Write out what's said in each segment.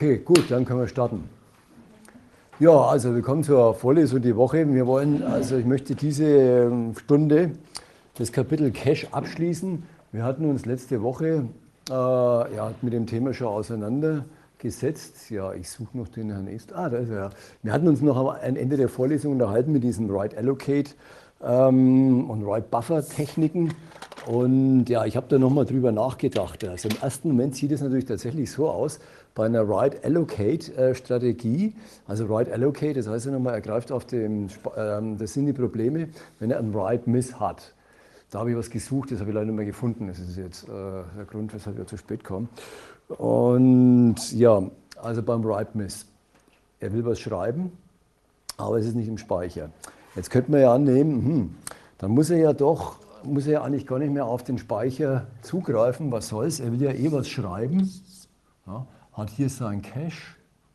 Okay, gut, dann können wir starten. Ja, also willkommen zur Vorlesung die Woche. Ich möchte diese Stunde das Kapitel Cache abschließen. Wir hatten uns letzte Woche mit dem Thema schon auseinandergesetzt. Ja, ich suche noch den Herrn Est. Da ist er. Ja. Wir hatten uns noch am Ende der Vorlesung unterhalten mit diesen Write Allocate und Write Buffer Techniken. Und ja, ich habe da nochmal drüber nachgedacht. Also im ersten Moment sieht es natürlich tatsächlich so aus, bei einer Write Allocate Strategie, also Write Allocate, das heißt ja nochmal, er greift auf das sind die Probleme, wenn er einen Write Miss hat. Da habe ich was gesucht, das habe ich leider nicht mehr gefunden. Das ist jetzt der Grund, weshalb wir zu spät kommen. Und ja, also beim Write Miss. Er will was schreiben, aber es ist nicht im Speicher. Jetzt könnte man ja annehmen, dann muss er ja eigentlich gar nicht mehr auf den Speicher zugreifen. Was soll's? Er will ja eh was schreiben. Ja, hat hier sein Cache.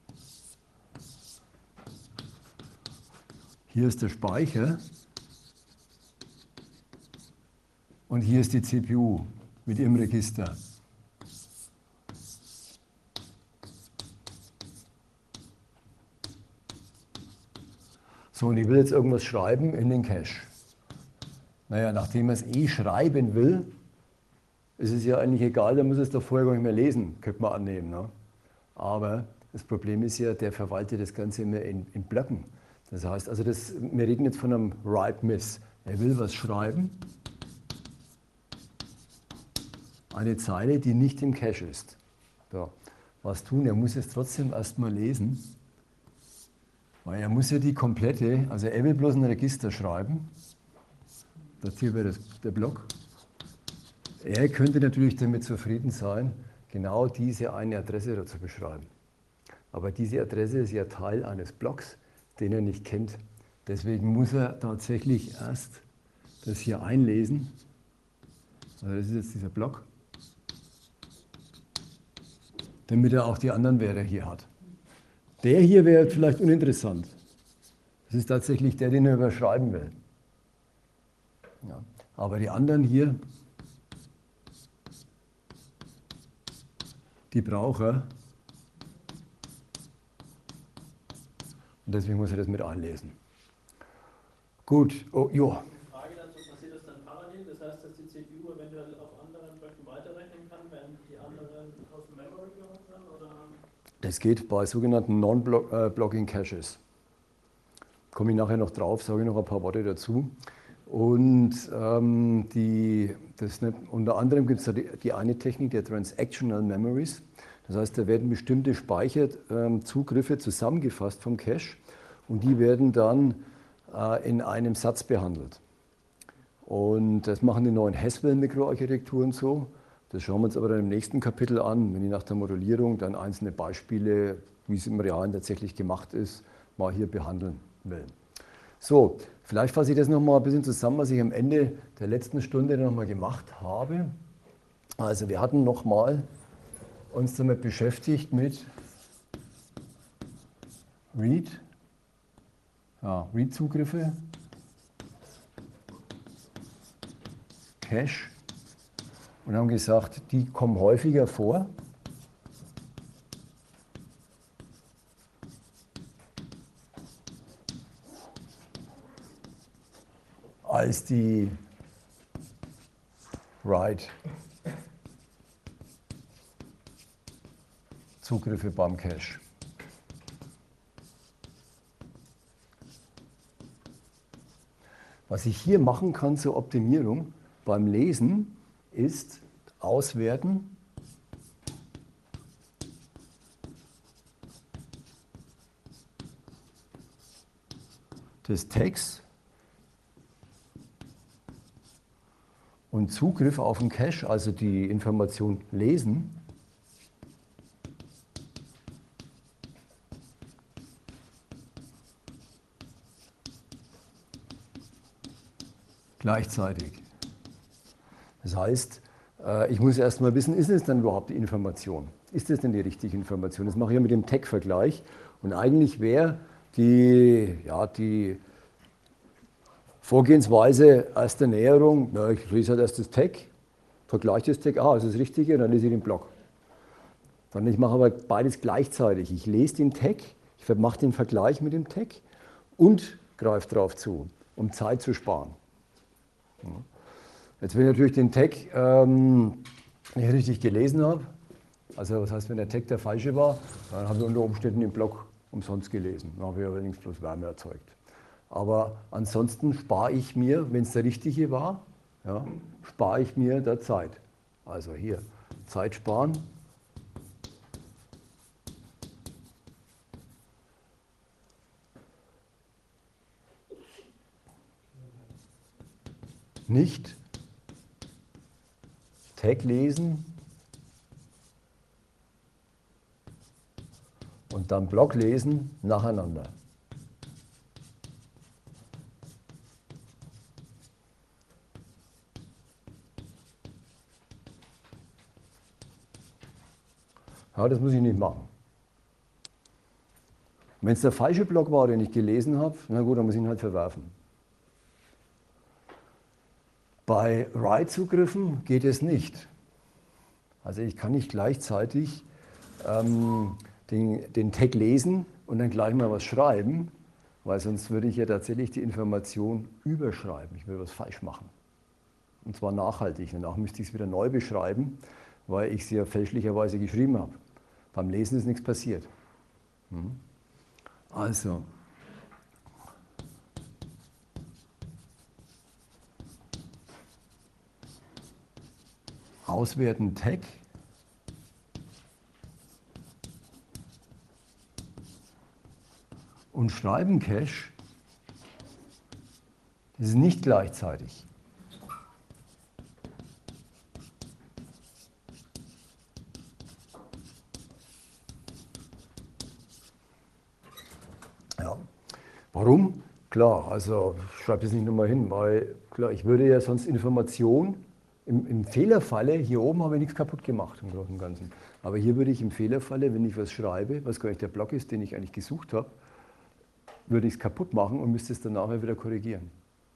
Hier ist der Speicher. Und hier ist die CPU mit ihrem Register. So, und ich will jetzt irgendwas schreiben in den Cache. Naja, nachdem er es eh schreiben will, ist es ja eigentlich egal, dann muss es doch vorher gar nicht mehr lesen, könnte man annehmen. Ne? Aber das Problem ist ja, der verwaltet das Ganze immer in Blöcken. Das heißt, wir reden jetzt von einem Write Miss. Er will was schreiben, eine Zeile, die nicht im Cache ist. So, was tun? Er muss es trotzdem erstmal lesen, weil er muss ja die komplette, also er will bloß ein Register schreiben. Das hier wäre der Block. Er könnte natürlich damit zufrieden sein, genau diese eine Adresse da zu beschreiben. Aber diese Adresse ist ja Teil eines Blocks, den er nicht kennt. Deswegen muss er tatsächlich erst das hier einlesen. Also das ist jetzt dieser Block, damit er auch die anderen Werte hier hat. Der hier wäre vielleicht uninteressant. Das ist tatsächlich der, den er überschreiben will. Ja. Aber die anderen hier, die braucht er. Und deswegen muss er das mit einlesen. Gut, oh, jo. Frage dazu, passiert das dann parallel? Das heißt, dass die CPU eventuell auf anderen Blöcken weiterrechnen kann, während die anderen aus dem Memory geholt werden? Oder? Das geht bei sogenannten Non-Blocking Caches. Komme ich nachher noch drauf, sage ich noch ein paar Worte dazu. Und unter anderem gibt es die eine Technik der Transactional Memories. Das heißt, da werden bestimmte Speicherzugriffe zusammengefasst vom Cache und die werden dann in einem Satz behandelt. Und das machen die neuen Haswell-Mikroarchitekturen so. Das schauen wir uns aber dann im nächsten Kapitel an, wenn ich nach der Modellierung dann einzelne Beispiele, wie es im Realen tatsächlich gemacht ist, mal hier behandeln will. So, vielleicht fasse ich das nochmal ein bisschen zusammen, was ich am Ende der letzten Stunde nochmal gemacht habe. Also wir hatten nochmal uns damit beschäftigt mit Read-Zugriffe, Cache und haben gesagt, die kommen häufiger vor als die Write-Zugriffe beim Cache. Was ich hier machen kann zur Optimierung beim Lesen ist auswerten des Texts und Zugriff auf den Cache, also die Information lesen, gleichzeitig. Das heißt, ich muss erst mal wissen, ist es denn überhaupt die Information? Ist es denn die richtige Information? Das mache ich ja mit dem Tag-Vergleich. Und eigentlich wäre die Vorgehensweise erster Näherung, ich lese halt erst das Tag, vergleiche das Tag, ist das Richtige, dann lese ich den Block. sondern ich mache aber beides gleichzeitig. Ich lese den Tag, ich mache den Vergleich mit dem Tag und greife drauf zu, um Zeit zu sparen. Ja. Jetzt, wenn ich natürlich den Tag nicht richtig gelesen habe, also was heißt, wenn der Tag der falsche war, dann habe ich unter Umständen den Block umsonst gelesen. Dann habe ich allerdings bloß Wärme erzeugt. Aber ansonsten spare ich mir, wenn es der richtige war, ja, spare ich mir da Zeit. Also hier, Zeit sparen. Nicht Tag lesen und dann Block lesen nacheinander. Ja, das muss ich nicht machen. Wenn es der falsche Block war, den ich gelesen habe, na gut, dann muss ich ihn halt verwerfen. Bei Write-Zugriffen geht es nicht. Also ich kann nicht gleichzeitig den Tag lesen und dann gleich mal was schreiben, weil sonst würde ich ja tatsächlich die Information überschreiben. Ich würde was falsch machen. Und zwar nachhaltig. Danach müsste ich es wieder neu beschreiben, weil ich sie ja fälschlicherweise geschrieben habe. Beim Lesen ist nichts passiert. Also, auswerten Tag. Und schreiben Cache, das ist nicht gleichzeitig. Ja. Warum? Klar, also ich schreibe das nicht nochmal hin, weil klar, ich würde ja sonst Informationen im Fehlerfalle, hier oben habe ich nichts kaputt gemacht im Großen und Ganzen. Aber hier würde ich im Fehlerfalle, wenn ich was schreibe, was gar nicht der Block ist, den ich eigentlich gesucht habe, würde ich es kaputt machen und müsste es dann nachher wieder korrigieren.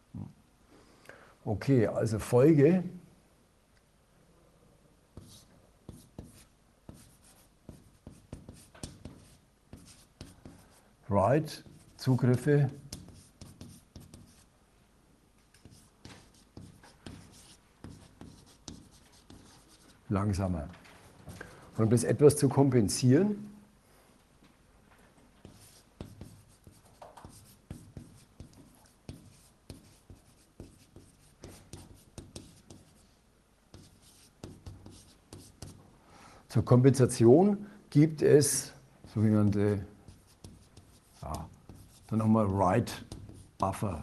Okay, also Folge. Write, Zugriffe. Langsamer. Und um das etwas zu kompensieren, zur Kompensation gibt es sogenannte, ja, dann nochmal Write Buffer,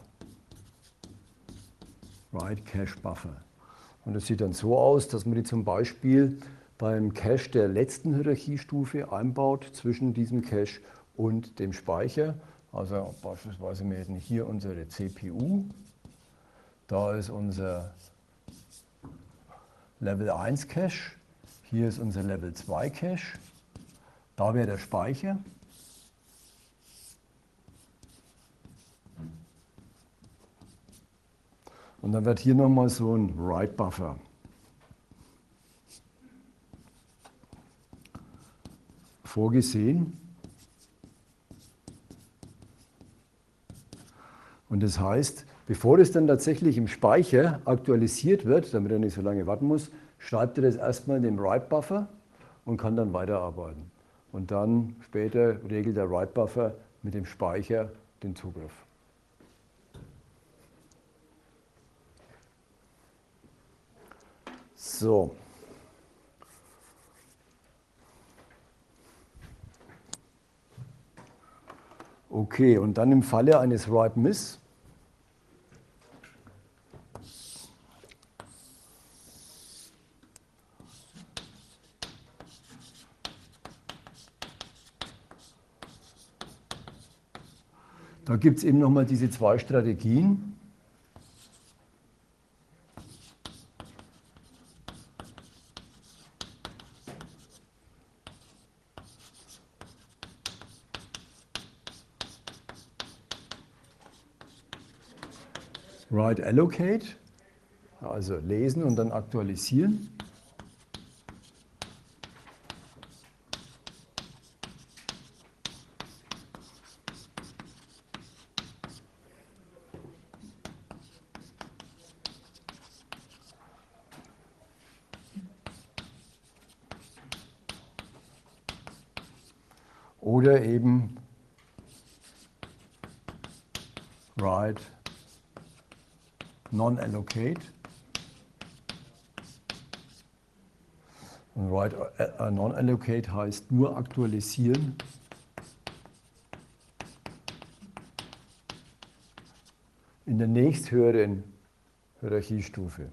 Write Cache Buffer. Und das sieht dann so aus, dass man die zum Beispiel beim Cache der letzten Hierarchiestufe einbaut zwischen diesem Cache und dem Speicher. Also beispielsweise wir hätten hier unsere CPU, da ist unser Level 1 Cache, hier ist unser Level 2 Cache, da wäre der Speicher. Und dann wird hier nochmal so ein Write Buffer vorgesehen. Und das heißt, bevor das dann tatsächlich im Speicher aktualisiert wird, damit er nicht so lange warten muss, schreibt er das erstmal in den Write Buffer und kann dann weiterarbeiten. Und dann später regelt der Write Buffer mit dem Speicher den Zugriff. So. Okay, und dann im Falle eines Write Miss da gibt es eben nochmal diese zwei Strategien. Write Allocate, also lesen und dann aktualisieren. oder eben write non-allocate. Und write non-allocate heißt nur aktualisieren. In der nächsthöheren Hierarchiestufe.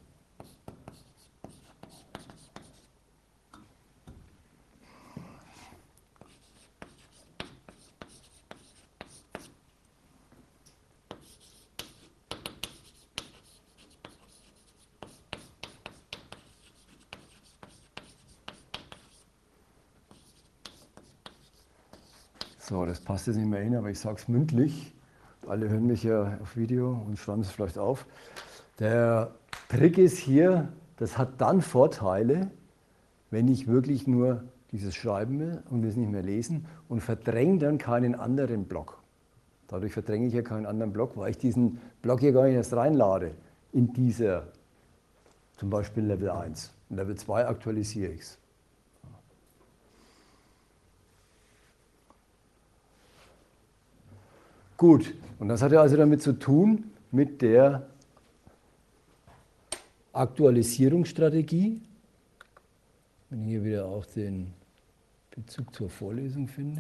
So, das passt jetzt nicht mehr hin, aber ich sage es mündlich. Alle hören mich ja auf Video und schreiben es vielleicht auf. Der Trick ist hier, das hat dann Vorteile, wenn ich wirklich nur dieses schreiben will und es nicht mehr lesen und verdränge dann keinen anderen Block. Dadurch verdränge ich ja keinen anderen Block, weil ich diesen Block hier gar nicht erst reinlade in dieser, zum Beispiel Level 1. In Level 2 aktualisiere ich es. Gut, und das hat ja also damit zu tun mit der Aktualisierungsstrategie. Wenn ich hier wieder auch den Bezug zur Vorlesung finde.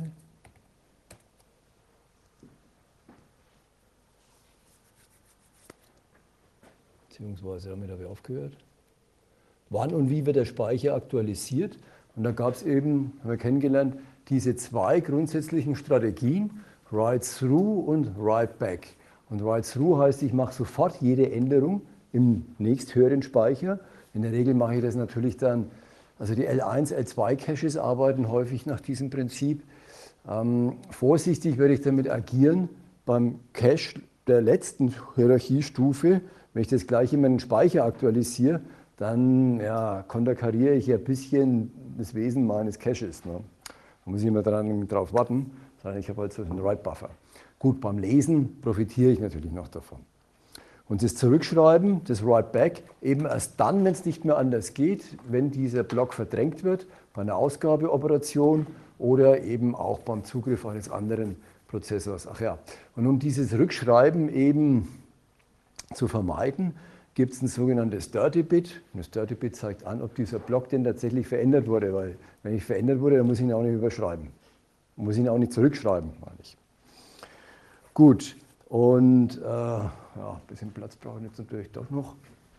Beziehungsweise damit habe ich aufgehört. Wann und wie wird der Speicher aktualisiert? Und da gab es eben, haben wir kennengelernt, diese zwei grundsätzlichen Strategien. Write through und write back. Und write through heißt, ich mache sofort jede Änderung im nächsthöheren Speicher. In der Regel mache ich das natürlich dann, also die L1, L2 Caches arbeiten häufig nach diesem Prinzip. Vorsichtig werde ich damit agieren beim Cache der letzten Hierarchiestufe. Wenn ich das gleich in meinen Speicher aktualisiere, dann ja, konterkariere ich ein bisschen das Wesen meines Caches. Ne? Da muss ich immer drauf warten. Ich habe halt so einen Write-Buffer. Gut, beim Lesen profitiere ich natürlich noch davon. Und das Zurückschreiben, das Write-Back, eben erst dann, wenn es nicht mehr anders geht, wenn dieser Block verdrängt wird, bei einer Ausgabeoperation oder eben auch beim Zugriff eines anderen Prozessors. Ach ja, und um dieses Rückschreiben eben zu vermeiden, gibt es ein sogenanntes Dirty Bit. Und das Dirty Bit zeigt an, ob dieser Block denn tatsächlich verändert wurde, weil wenn ich verändert wurde, dann muss ich ihn auch nicht überschreiben. Muss ihn auch nicht zurückschreiben, meine ich. Gut, und ja, ein bisschen Platz brauche ich jetzt natürlich doch noch.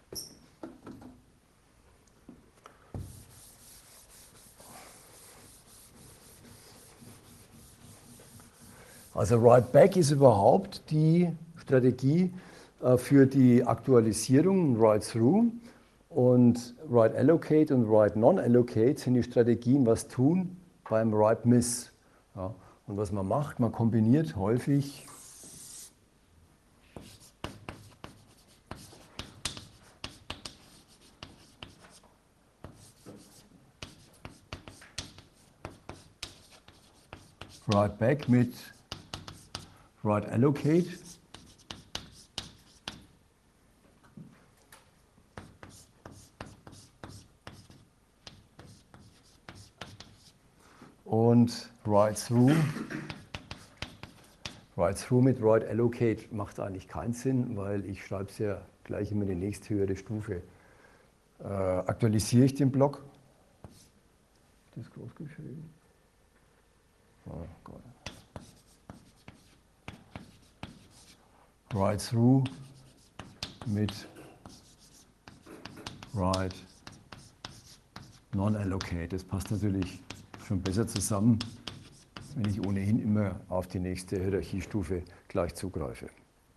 Also Write Back ist überhaupt die Strategie für die Aktualisierung, Write Through. Und Write Allocate und Write Non-Allocate sind die Strategien, was tun beim Write Miss. Ja, und was man macht, man kombiniert häufig Write Back mit Write Allocate. Und Write Through mit Write Allocate macht eigentlich keinen Sinn, weil ich schreibe es ja gleich immer in die nächsthöhere Stufe. Aktualisiere ich den Block? Das ist groß geschrieben. Oh Gott. Write Through mit Write Non-Allocate. Das passt natürlich schon besser zusammen, wenn ich ohnehin immer auf die nächste Hierarchiestufe gleich zugreife.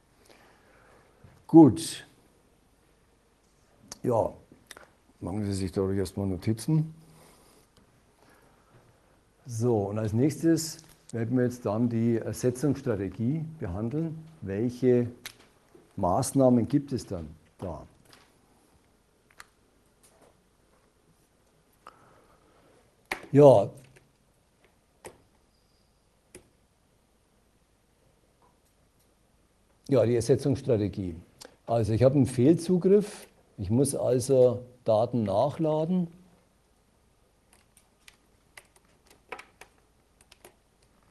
Gut. Ja, machen Sie sich dadurch erstmal Notizen. So, und als nächstes werden wir jetzt dann die Ersetzungsstrategie behandeln. Welche Maßnahmen gibt es dann da? Ja, die Ersetzungsstrategie. Also ich habe einen Fehlzugriff. Ich muss also Daten nachladen.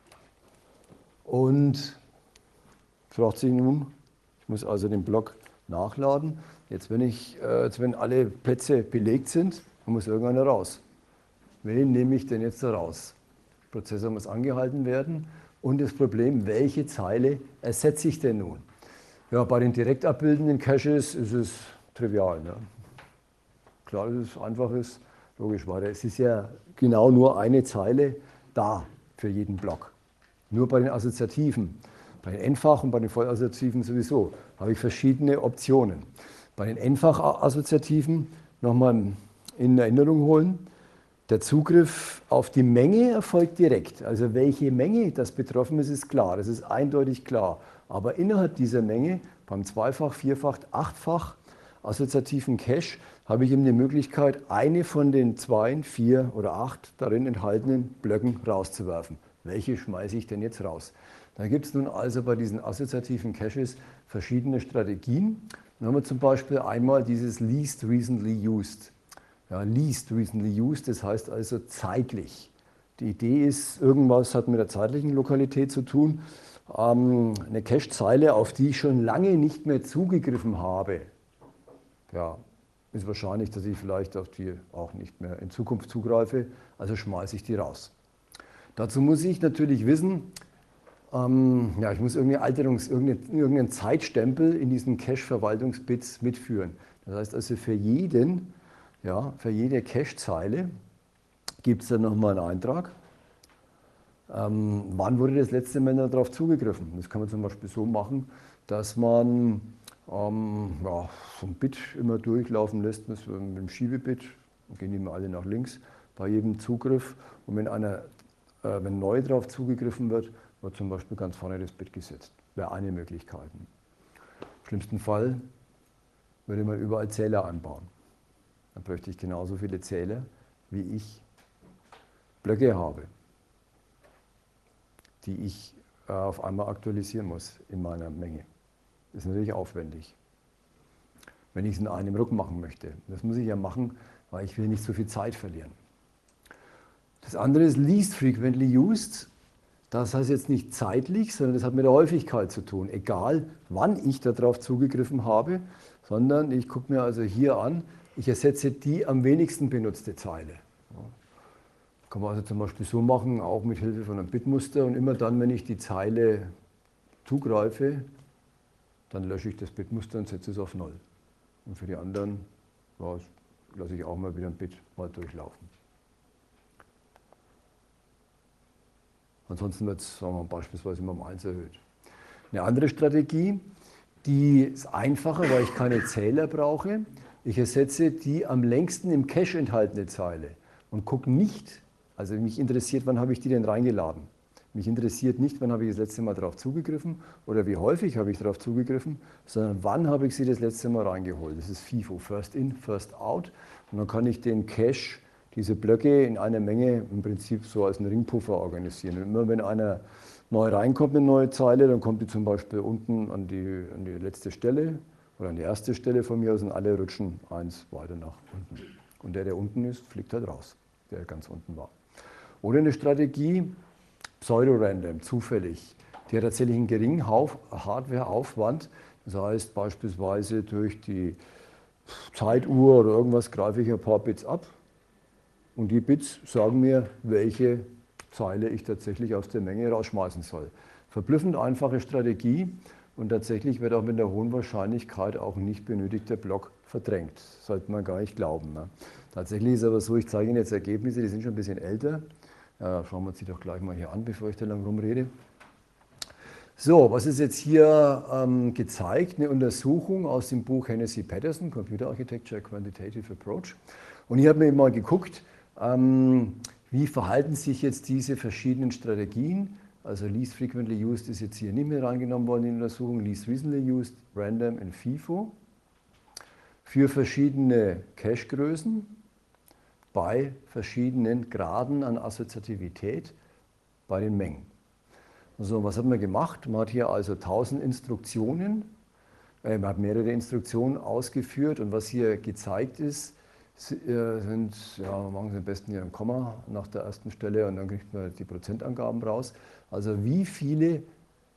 Und fragt sich nun, ich muss also den Block nachladen. Jetzt wenn alle Plätze belegt sind, dann muss irgendeiner raus. Wen nehme ich denn jetzt da raus? Der Prozessor muss angehalten werden. Und das Problem, welche Zeile ersetze ich denn nun? Ja, bei den direkt abbildenden Caches ist es trivial. Ne? Klar, dass es einfach ist, logisch, weil es ist ja genau nur eine Zeile da für jeden Block. Nur bei den Assoziativen, bei den Einfach- und bei den Vollassoziativen sowieso, habe ich verschiedene Optionen. Bei den Einfach-Assoziativen nochmal in Erinnerung holen. Der Zugriff auf die Menge erfolgt direkt. Also welche Menge das betroffen ist, ist klar. Das ist eindeutig klar. Aber innerhalb dieser Menge, beim Zweifach-, Vierfach-, Achtfach assoziativen Cache, habe ich eben die Möglichkeit, eine von den 2, 4 oder 8 darin enthaltenen Blöcken rauszuwerfen. Welche schmeiße ich denn jetzt raus? Da gibt es nun also bei diesen assoziativen Caches verschiedene Strategien. Dann haben wir zum Beispiel einmal dieses Least Recently Used. Ja, least recently used, das heißt also zeitlich. Die Idee ist, irgendwas hat mit der zeitlichen Lokalität zu tun. Eine Cache-Zeile, auf die ich schon lange nicht mehr zugegriffen habe, ja, ist wahrscheinlich, dass ich vielleicht auf die auch nicht mehr in Zukunft zugreife, also schmeiße ich die raus. Dazu muss ich natürlich wissen, ja, ich muss irgendeinen Zeitstempel in diesen Cache-Verwaltungsbits mitführen. Das heißt also für jede Cache-Zeile gibt es dann nochmal einen Eintrag. Wann wurde das letzte Mal darauf zugegriffen? Das kann man zum Beispiel so machen, dass man ja, so ein Bit immer durchlaufen lässt mit dem Schiebebit. Dann gehen die mal alle nach links bei jedem Zugriff. Und wenn neu darauf zugegriffen wird, wird zum Beispiel ganz vorne das Bit gesetzt. Wäre eine Möglichkeit. Im schlimmsten Fall würde man überall Zähler anbauen. Dann bräuchte ich genauso viele Zähler, wie ich Blöcke habe, die ich auf einmal aktualisieren muss in meiner Menge. Das ist natürlich aufwendig, wenn ich es in einem Ruck machen möchte. Das muss ich ja machen, weil ich will nicht so viel Zeit verlieren. Das andere ist Least Frequently Used. Das heißt jetzt nicht zeitlich, sondern das hat mit der Häufigkeit zu tun. Egal, wann ich darauf zugegriffen habe, sondern ich gucke mir also hier an, ich ersetze die am wenigsten benutzte Zeile. Kann man also zum Beispiel so machen, auch mit Hilfe von einem Bitmuster. Und immer dann, wenn ich die Zeile zugreife, dann lösche ich das Bitmuster und setze es auf 0. Und für die anderen ja, lasse ich auch mal wieder ein Bit mal durchlaufen. Ansonsten wird es beispielsweise immer um 1 erhöht. Eine andere Strategie, die ist einfacher, weil ich keine Zähler brauche. Ich ersetze die am längsten im Cache enthaltene Zeile und gucke nicht, also mich interessiert, wann habe ich die denn reingeladen. Mich interessiert nicht, wann habe ich das letzte Mal darauf zugegriffen oder wie häufig habe ich darauf zugegriffen, sondern wann habe ich sie das letzte Mal reingeholt. Das ist FIFO, First In, First Out. Und dann kann ich den Cache, diese Blöcke in einer Menge im Prinzip so als einen Ringpuffer organisieren. Und immer wenn einer neu reinkommt, eine neue Zeile, dann kommt die zum Beispiel unten an die letzte Stelle oder an die erste Stelle von mir aus und alle rutschen eins weiter nach unten. Und der unten ist, fliegt halt raus, der ganz unten war. Oder eine Strategie, Pseudo-Random, zufällig. Die hat tatsächlich einen geringen Hardwareaufwand. Das heißt beispielsweise durch die Zeituhr oder irgendwas greife ich ein paar Bits ab. Und die Bits sagen mir, welche Zeile ich tatsächlich aus der Menge rausschmeißen soll. Verblüffend einfache Strategie und tatsächlich wird auch mit einer hohen Wahrscheinlichkeit auch ein nicht benötigter Block verdrängt. Das sollte man gar nicht glauben. Ne? Tatsächlich ist aber so, ich zeige Ihnen jetzt Ergebnisse, die sind schon ein bisschen älter. Schauen wir uns die doch gleich mal hier an, bevor ich da lang rumrede. So, was ist jetzt hier gezeigt? Eine Untersuchung aus dem Buch Hennessy-Patterson, Computer Architecture, Quantitative Approach. Und hier hat man eben mal geguckt, wie verhalten sich jetzt diese verschiedenen Strategien. Also Least Frequently Used ist jetzt hier nicht mehr reingenommen worden in die Untersuchung, Least Recently Used, Random und FIFO. Für verschiedene Cache-Größen, bei verschiedenen Graden an Assoziativität bei den Mengen. Also was hat man gemacht? Man hat hier also 1000 Instruktionen, man hat mehrere Instruktionen ausgeführt und was hier gezeigt ist, sind, ja, machen Sie am besten hier ein Komma nach der ersten Stelle und dann kriegt man die Prozentangaben raus. Also wie viele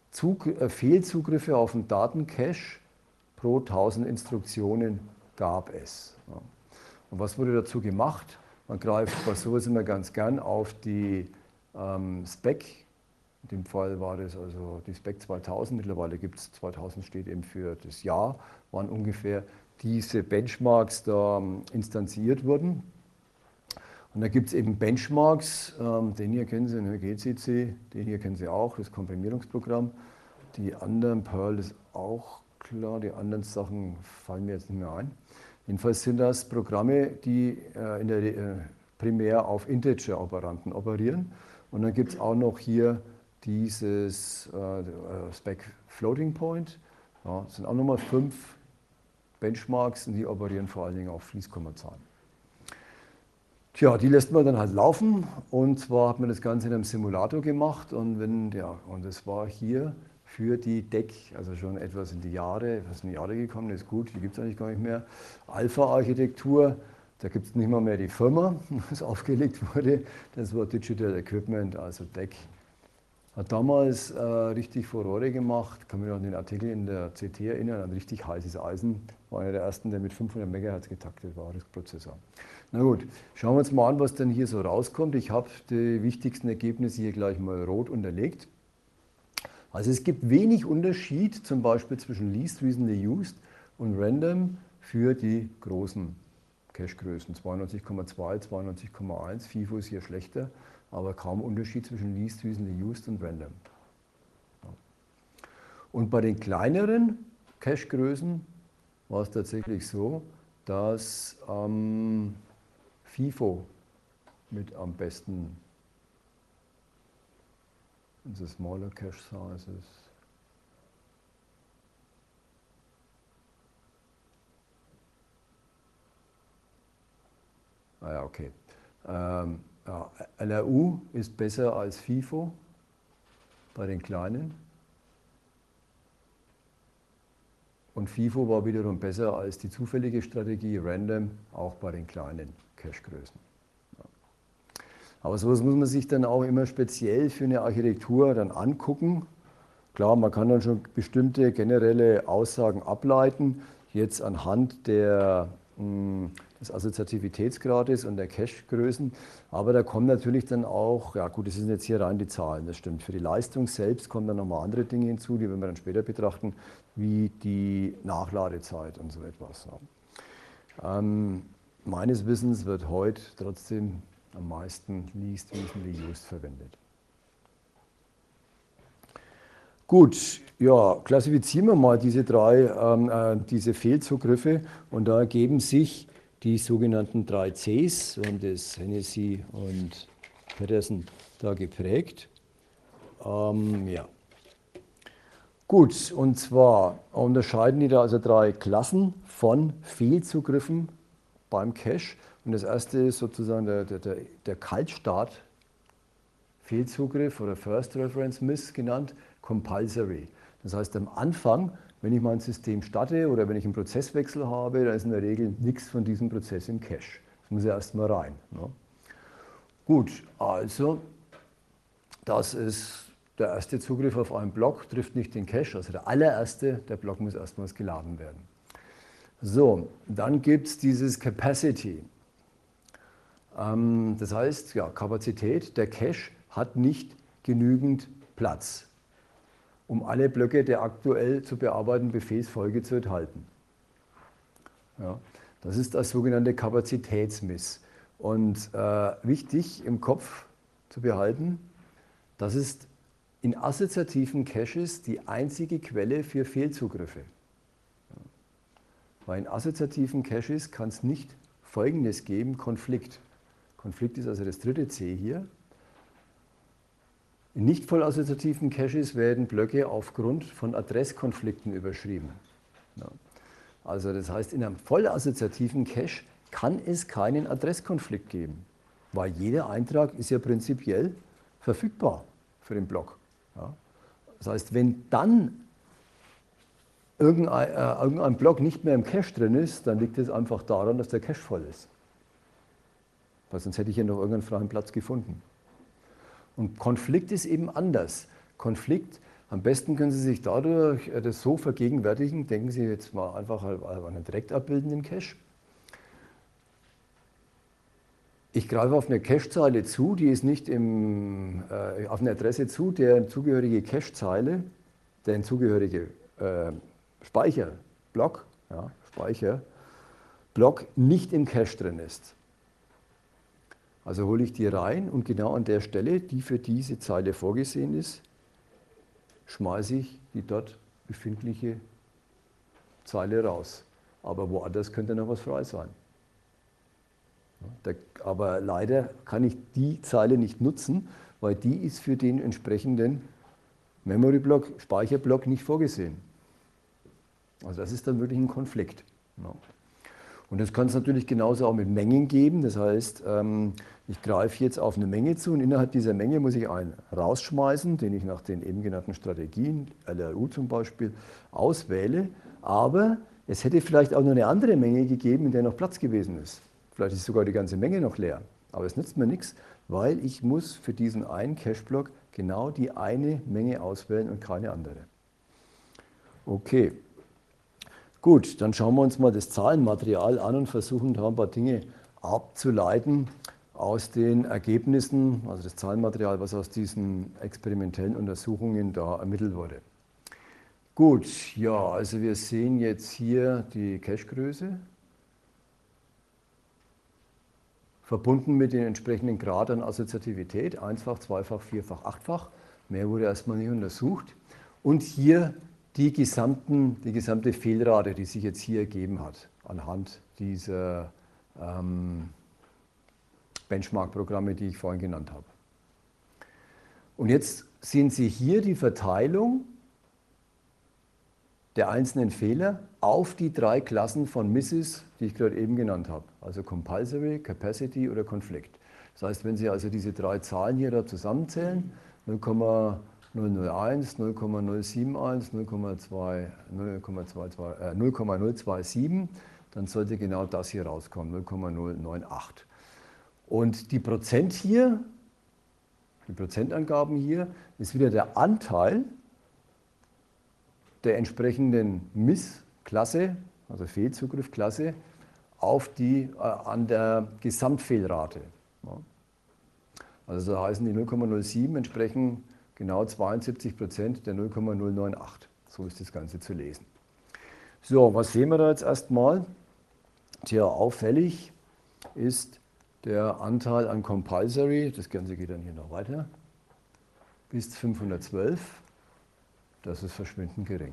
Fehlzugriffe auf den Datencache pro 1000 Instruktionen gab es. Ja. Und was wurde dazu gemacht? Man greift bei sowas immer ganz gern auf die Spec. In dem Fall war das also die Spec 2000. Mittlerweile gibt es 2000, steht eben für das Jahr, wann ungefähr diese Benchmarks da instanziert wurden. Und da gibt es eben Benchmarks, den hier kennen Sie, den GCC, den hier kennen Sie auch, das Komprimierungsprogramm. Die anderen, Perl ist auch klar, die anderen Sachen fallen mir jetzt nicht mehr ein. Jedenfalls sind das Programme, die primär auf Integer-Operanten operieren. Und dann gibt es auch noch hier dieses Spec Floating Point. Ja, das sind auch nochmal 5 Benchmarks und die operieren vor allen Dingen auf Fließkommazahlen. Tja, die lässt man dann halt laufen und zwar hat man das Ganze in einem Simulator gemacht und das war hier für die DEC, also schon etwas in die Jahre gekommen, ist gut, die gibt es eigentlich gar nicht mehr. Alpha-Architektur, da gibt es nicht mal mehr die Firma, das aufgelegt wurde, das war Digital Equipment, also DEC. Hat damals richtig Furore gemacht, kann mich noch an den Artikel in der CT erinnern, ein richtig heißes Eisen, war einer der ersten, der mit 500 MHz getaktet war, das Prozessor. Na gut, schauen wir uns mal an, was denn hier so rauskommt. Ich habe die wichtigsten Ergebnisse hier gleich mal rot unterlegt. Also es gibt wenig Unterschied zum Beispiel zwischen Least Recently Used und Random für die großen Cache-Größen. 92,2, 92,1, FIFO ist hier schlechter, aber kaum Unterschied zwischen Least Recently Used und Random. Und bei den kleineren Cache-Größen war es tatsächlich so, dass FIFO mit am besten in the smaller cache sizes okay. LRU ist besser als FIFO bei den kleinen. Und FIFO war wiederum besser als die zufällige Strategie Random, auch bei den kleinen Cache-Größen. Ja. Aber sowas muss man sich dann auch immer speziell für eine Architektur dann angucken. Klar, man kann dann schon bestimmte generelle Aussagen ableiten, jetzt anhand des Assoziativitätsgrades und der Cache-Größen. Aber da kommen natürlich dann auch, ja gut, das sind jetzt hier rein die Zahlen, das stimmt. Für die Leistung selbst kommen dann nochmal andere Dinge hinzu, die werden wir dann später betrachten, wie die Nachladezeit und so etwas. Meines Wissens wird heute trotzdem am meisten Least Recently Used verwendet. Gut, ja, klassifizieren wir mal diese diese Fehlzugriffe und da ergeben sich die sogenannten 3 Cs und das Hennessy und Peterson da geprägt. Ja. Gut, und zwar unterscheiden die da also 3 Klassen von Fehlzugriffen beim Cache. Und das erste ist sozusagen der Kaltstart-Fehlzugriff oder First Reference Miss genannt, Compulsory. Das heißt, am Anfang, wenn ich mein System starte oder wenn ich einen Prozesswechsel habe, da ist in der Regel nichts von diesem Prozess im Cache. Das muss ja erstmal rein. Ne? Gut, also das ist der erste Zugriff auf einen Block, trifft nicht den Cache, also der allererste, der Block muss erstmals geladen werden. So, dann gibt es dieses Capacity. Das heißt, ja, Kapazität, der Cache hat nicht genügend Platz, um alle Blöcke der aktuell zu bearbeitenden Befehlsfolge zu enthalten. Ja, das ist das sogenannte Kapazitätsmiss. Und wichtig im Kopf zu behalten, das ist in assoziativen Caches die einzige Quelle für Fehlzugriffe. Weil in assoziativen Caches kann es nicht Folgendes geben, Konflikt. Konflikt ist also das dritte C hier. In nicht voll assoziativen Caches werden Blöcke aufgrund von Adresskonflikten überschrieben. Ja. Also das heißt, in einem voll assoziativen Cache kann es keinen Adresskonflikt geben, weil jeder Eintrag ist ja prinzipiell verfügbar für den Block. Ja. Das heißt, wenn dann irgendein Block nicht mehr im Cache drin ist, dann liegt es einfach daran, dass der Cache voll ist. Weil sonst hätte ich ja noch irgendeinen freien Platz gefunden. Und Konflikt ist eben anders. Konflikt Am besten können Sie sich dadurch das so vergegenwärtigen, denken Sie jetzt mal einfach an einen direkt abbildenden Cache. Ich greife auf eine Cache-Zeile zu, die ist nicht auf eine Adresse zu, deren zugehörige Cache-Zeile, deren zugehörige Speicherblock, ja, Speicherblock nicht im Cache drin ist. Also hole ich die rein und genau an der Stelle, die für diese Zeile vorgesehen ist, schmeiße ich die dort befindliche Zeile raus. Aber woanders könnte noch was frei sein. Aber leider kann ich die Zeile nicht nutzen, weil die ist für den entsprechenden Memory-Block, Speicherblock nicht vorgesehen. Also das ist dann wirklich ein Konflikt. Und das kann es natürlich genauso auch mit Mengen geben. Das heißt, ich greife jetzt auf eine Menge zu und innerhalb dieser Menge muss ich einen rausschmeißen, den ich nach den eben genannten Strategien, LRU zum Beispiel, auswähle. Aber es hätte vielleicht auch noch eine andere Menge gegeben, in der noch Platz gewesen ist. Vielleicht ist sogar die ganze Menge noch leer. Aber es nützt mir nichts, weil ich muss für diesen einen Cache-Block genau die eine Menge auswählen und keine andere. Okay. Gut, dann schauen wir uns mal das Zahlenmaterial an und versuchen da ein paar Dinge abzuleiten aus den Ergebnissen, also das Zahlenmaterial, was aus diesen experimentellen Untersuchungen da ermittelt wurde. Gut, ja, also wir sehen jetzt hier die Cache-Größe, verbunden mit dem entsprechenden Grad an Assoziativität, einfach, zweifach, vierfach, achtfach. Mehr wurde erstmal nicht untersucht. Und hier die gesamte Fehlrate, die sich jetzt hier ergeben hat, anhand dieser Benchmark-Programme, die ich vorhin genannt habe. Und jetzt sehen Sie hier die Verteilung der einzelnen Fehler auf die drei Klassen von Misses, die ich gerade eben genannt habe. Also Compulsory, Capacity oder Conflict. Das heißt, wenn Sie also diese drei Zahlen hier da zusammenzählen, 0,001, 0,071, 0,027, dann sollte genau das hier rauskommen, 0,098. Und die Prozent hier, die Prozentangaben hier, ist wieder der Anteil der entsprechenden Missklasse, also Fehlzugriffklasse, an der Gesamtfehlrate. Ja. Also da heißen die 0,07 entsprechen genau 72% der 0,098. So ist das Ganze zu lesen. So, was sehen wir da jetzt erstmal? Tja, auffällig ist der Anteil an Compulsory, das Ganze geht dann hier noch weiter, bis 512. Das ist verschwindend gering.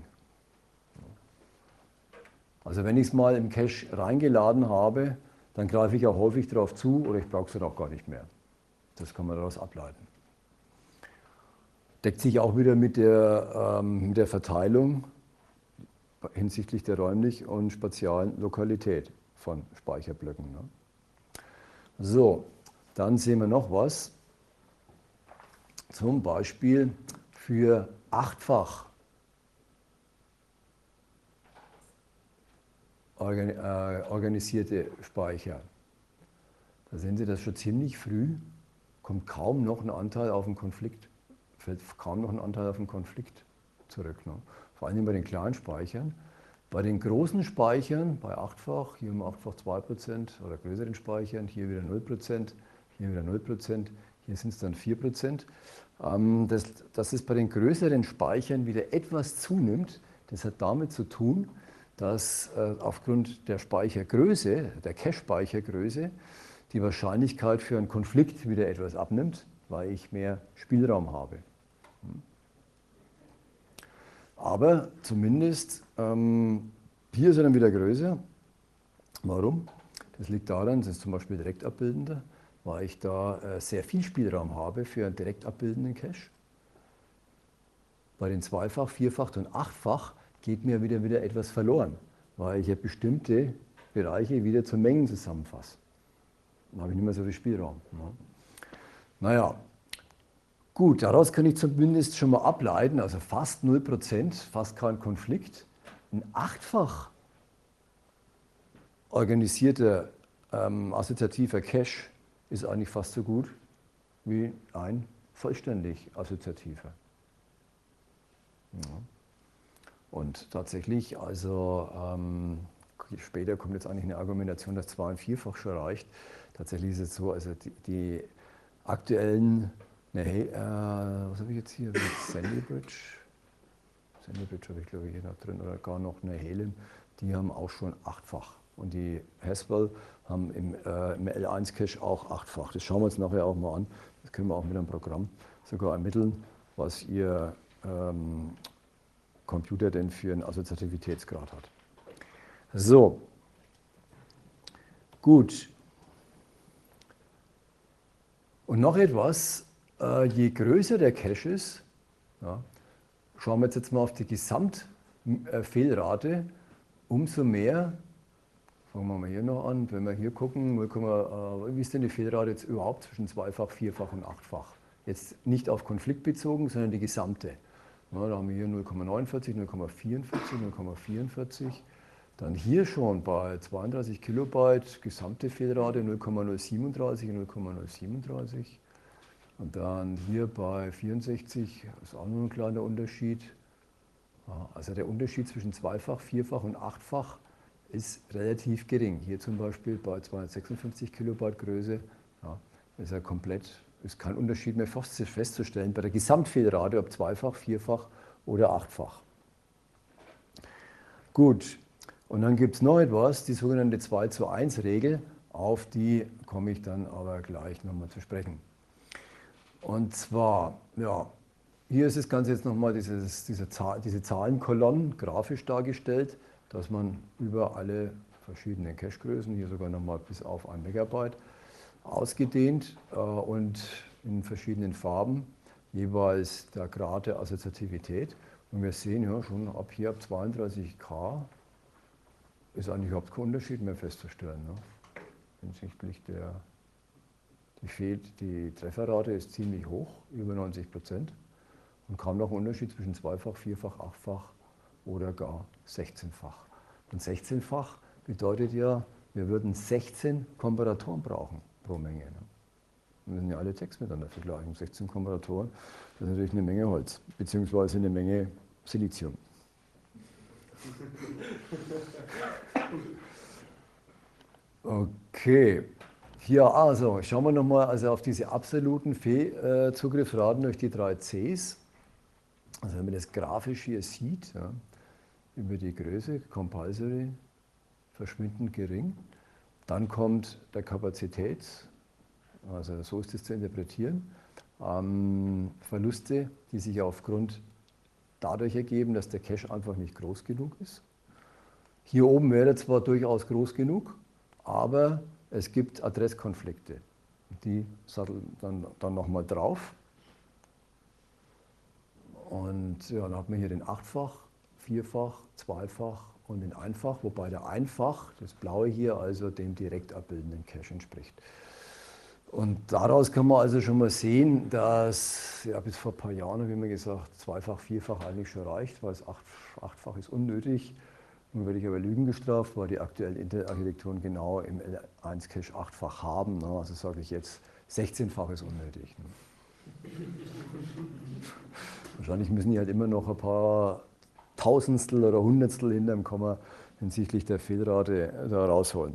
Also wenn ich es mal im Cache reingeladen habe, dann greife ich auch häufig darauf zu oder ich brauche es dann auch gar nicht mehr. Das kann man daraus ableiten. Deckt sich auch wieder mit der Verteilung hinsichtlich der räumlichen und spatialen Lokalität von Speicherblöcken. So, dann sehen wir noch was. Zum Beispiel für achtfach organisierte Speicher. Da sehen Sie das schon ziemlich früh, kommt kaum noch ein Anteil auf den Konflikt, fällt kaum noch ein Anteil auf den Konflikt zurück. Ne? Vor allem bei den kleinen Speichern. Bei den großen Speichern, bei achtfach, hier haben wir achtfach 2% oder größeren Speichern, hier wieder 0%, hier wieder 0%, hier sind es dann 4%. Dass es bei den größeren Speichern wieder etwas zunimmt, das hat damit zu tun, dass aufgrund der Speichergröße, der Cache-Speichergröße, die Wahrscheinlichkeit für einen Konflikt wieder etwas abnimmt, weil ich mehr Spielraum habe. Aber zumindest hier ist er dann wieder größer. Warum? Das liegt daran, das ist zum Beispiel direkt abbildender, weil ich da sehr viel Spielraum habe für einen direkt abbildenden Cache. Bei den zweifach, vierfach und achtfach geht mir wieder etwas verloren, weil ich ja bestimmte Bereiche wieder zu Mengen zusammenfasse. Dann habe ich nicht mehr so viel Spielraum. Ne? Naja, gut, daraus kann ich zumindest schon mal ableiten, also fast 0%, fast kein Konflikt. Ein achtfach organisierter assoziativer Cache ist eigentlich fast so gut wie ein vollständig assoziativer. Ja. Und tatsächlich, also später kommt jetzt eigentlich eine Argumentation, dass 2- und 4-fach schon reicht. Tatsächlich ist es so, also die aktuellen, was habe ich jetzt hier? Sandy Bridge. Sandy Bridge habe ich glaube ich hier noch drin oder gar noch eine Helen, die haben auch schon 8-fach. Und die Haswell haben im L1 Cache auch 8-fach. Das schauen wir uns nachher auch mal an. Das können wir auch mit einem Programm sogar ermitteln, was Ihr Computer denn für einen Assoziativitätsgrad hat. So, gut. Und noch etwas, je größer der Cache ist, ja, schauen wir jetzt mal auf die Gesamtfehlrate, umso mehr, fangen wir mal hier noch an, wenn wir hier gucken, wie ist denn die Fehlrate jetzt überhaupt zwischen 2-fach, 4-fach und 8-fach? Jetzt nicht auf Konflikt bezogen, sondern die gesamte. Ja, da haben wir hier 0,49, 0,44, 0,44. Dann hier schon bei 32 Kilobyte gesamte Fehlrate 0,037 und 0,037. Und dann hier bei 64 ist auch noch ein kleiner Unterschied. Ja, also der Unterschied zwischen 2-fach, 4-fach und 8-fach ist relativ gering. Hier zum Beispiel bei 256 Kilobyte Größe ja, ist er komplett, ist kein Unterschied mehr festzustellen bei der Gesamtfehlrate, ob 2-fach, 4-fach oder 8-fach. Gut, und dann gibt es noch etwas, die sogenannte 2:1-Regel, auf die komme ich dann aber gleich nochmal zu sprechen. Und zwar, ja, hier ist das Ganze jetzt nochmal diese Zahlenkolonnen grafisch dargestellt, dass man über alle verschiedenen Cachegrößen, hier sogar nochmal bis auf 1 Megabyte, ausgedehnt und in verschiedenen Farben, jeweils der Grad der Assoziativität. Und wir sehen ja schon ab hier ab 32K ist eigentlich überhaupt kein Unterschied mehr festzustellen. Ne? Hinsichtlich die Trefferrate ist ziemlich hoch, über 90%. Und kaum noch ein Unterschied zwischen 2-fach, 4-fach, 8-fach oder gar 16-fach. Und 16-fach bedeutet ja, wir würden 16 Komparatoren brauchen pro Menge. Ne? Wir müssen ja alle Text miteinander vergleichen. 16 Komparatoren, das ist natürlich eine Menge Holz, beziehungsweise eine Menge Silizium. Okay, hier also schauen wir nochmal also auf diese absoluten Zugriffsraten durch die 3 Cs. Also wenn man das grafisch hier sieht, ja, über die Größe, compulsory, verschwindend gering. Dann kommt der Kapazitäts, also so ist es zu interpretieren, Verluste, die sich aufgrund dadurch ergeben, dass der Cache einfach nicht groß genug ist. Hier oben wäre er zwar durchaus groß genug, aber es gibt Adresskonflikte. Die satteln dann nochmal drauf. Und ja, dann hat man hier den 8-fach, 4-fach, 2-fach und den 1-fach, wobei der 1-fach, das blaue hier, also dem direkt abbildenden Cache entspricht. Und daraus kann man also schon mal sehen, dass ja, bis vor ein paar Jahren, wie man gesagt, 2-fach, 4-fach eigentlich schon reicht, weil das 8-fach ist unnötig. Nun werde ich aber Lügen gestraft, weil die aktuellen Intel-Architekturen genau im L1 Cache 8-fach haben. Ne? Also sage ich jetzt, 16-fach ist unnötig. Ne? Wahrscheinlich müssen die halt immer noch ein paar Tausendstel oder Hundertstel hinterm Komma hinsichtlich der Fehlrate da rausholen.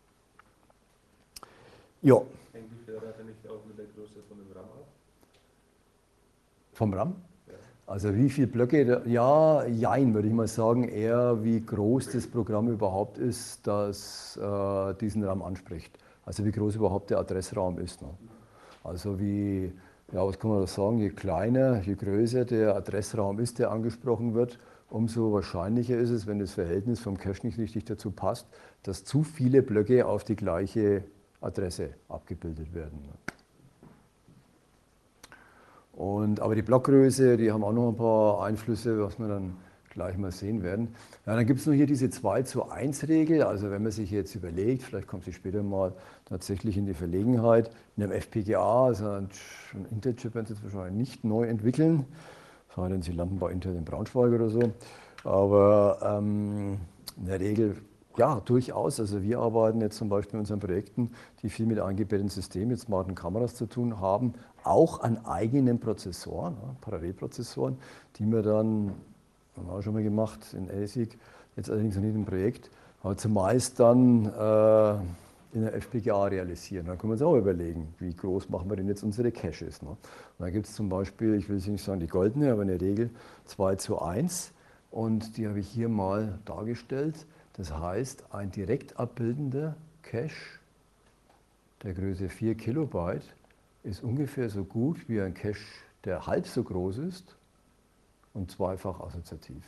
Ja. Hängt die Fehlrate nicht auch mit der Größe von dem RAM ab? Vom RAM? Ja. Also wie viele Blöcke, ja, jein, würde ich mal sagen, eher wie groß das Programm überhaupt ist, das diesen RAM anspricht. Also wie groß überhaupt der Adressraum ist. Ne? Also wie, ja, was kann man da sagen, je kleiner, je größer der Adressraum ist, der angesprochen wird, umso wahrscheinlicher ist es, wenn das Verhältnis vom Cache nicht richtig dazu passt, dass zu viele Blöcke auf die gleiche Adresse abgebildet werden. Aber die Blockgröße, die haben auch noch ein paar Einflüsse, was wir dann gleich mal sehen werden. Ja, dann gibt es noch hier diese 2:1-Regel. Also wenn man sich jetzt überlegt, vielleicht kommt sie später mal tatsächlich in die Verlegenheit, in einem FPGA, also ein Intel-Chip werden sie jetzt wahrscheinlich nicht neu entwickeln, sei denn sie landen bei Intel in Braunschweig oder so. Aber in der Regel ja, durchaus. Also wir arbeiten jetzt zum Beispiel in unseren Projekten, die viel mit eingebetteten Systemen, jetzt smarten Kameras zu tun haben, auch an eigenen Prozessoren, Parallelprozessoren, die wir dann Haben wir auch schon mal gemacht in ASIC, jetzt allerdings noch nicht im Projekt, aber zumeist dann in der FPGA realisieren. Dann können wir uns auch überlegen, wie groß machen wir denn jetzt unsere Caches. Ne? Und dann gibt es zum Beispiel, ich will jetzt nicht sagen die goldene, aber in der Regel 2:1 und die habe ich hier mal dargestellt. Das heißt, ein direkt abbildender Cache der Größe 4 Kilobyte ist ungefähr so gut wie ein Cache, der halb so groß ist und zweifach assoziativ.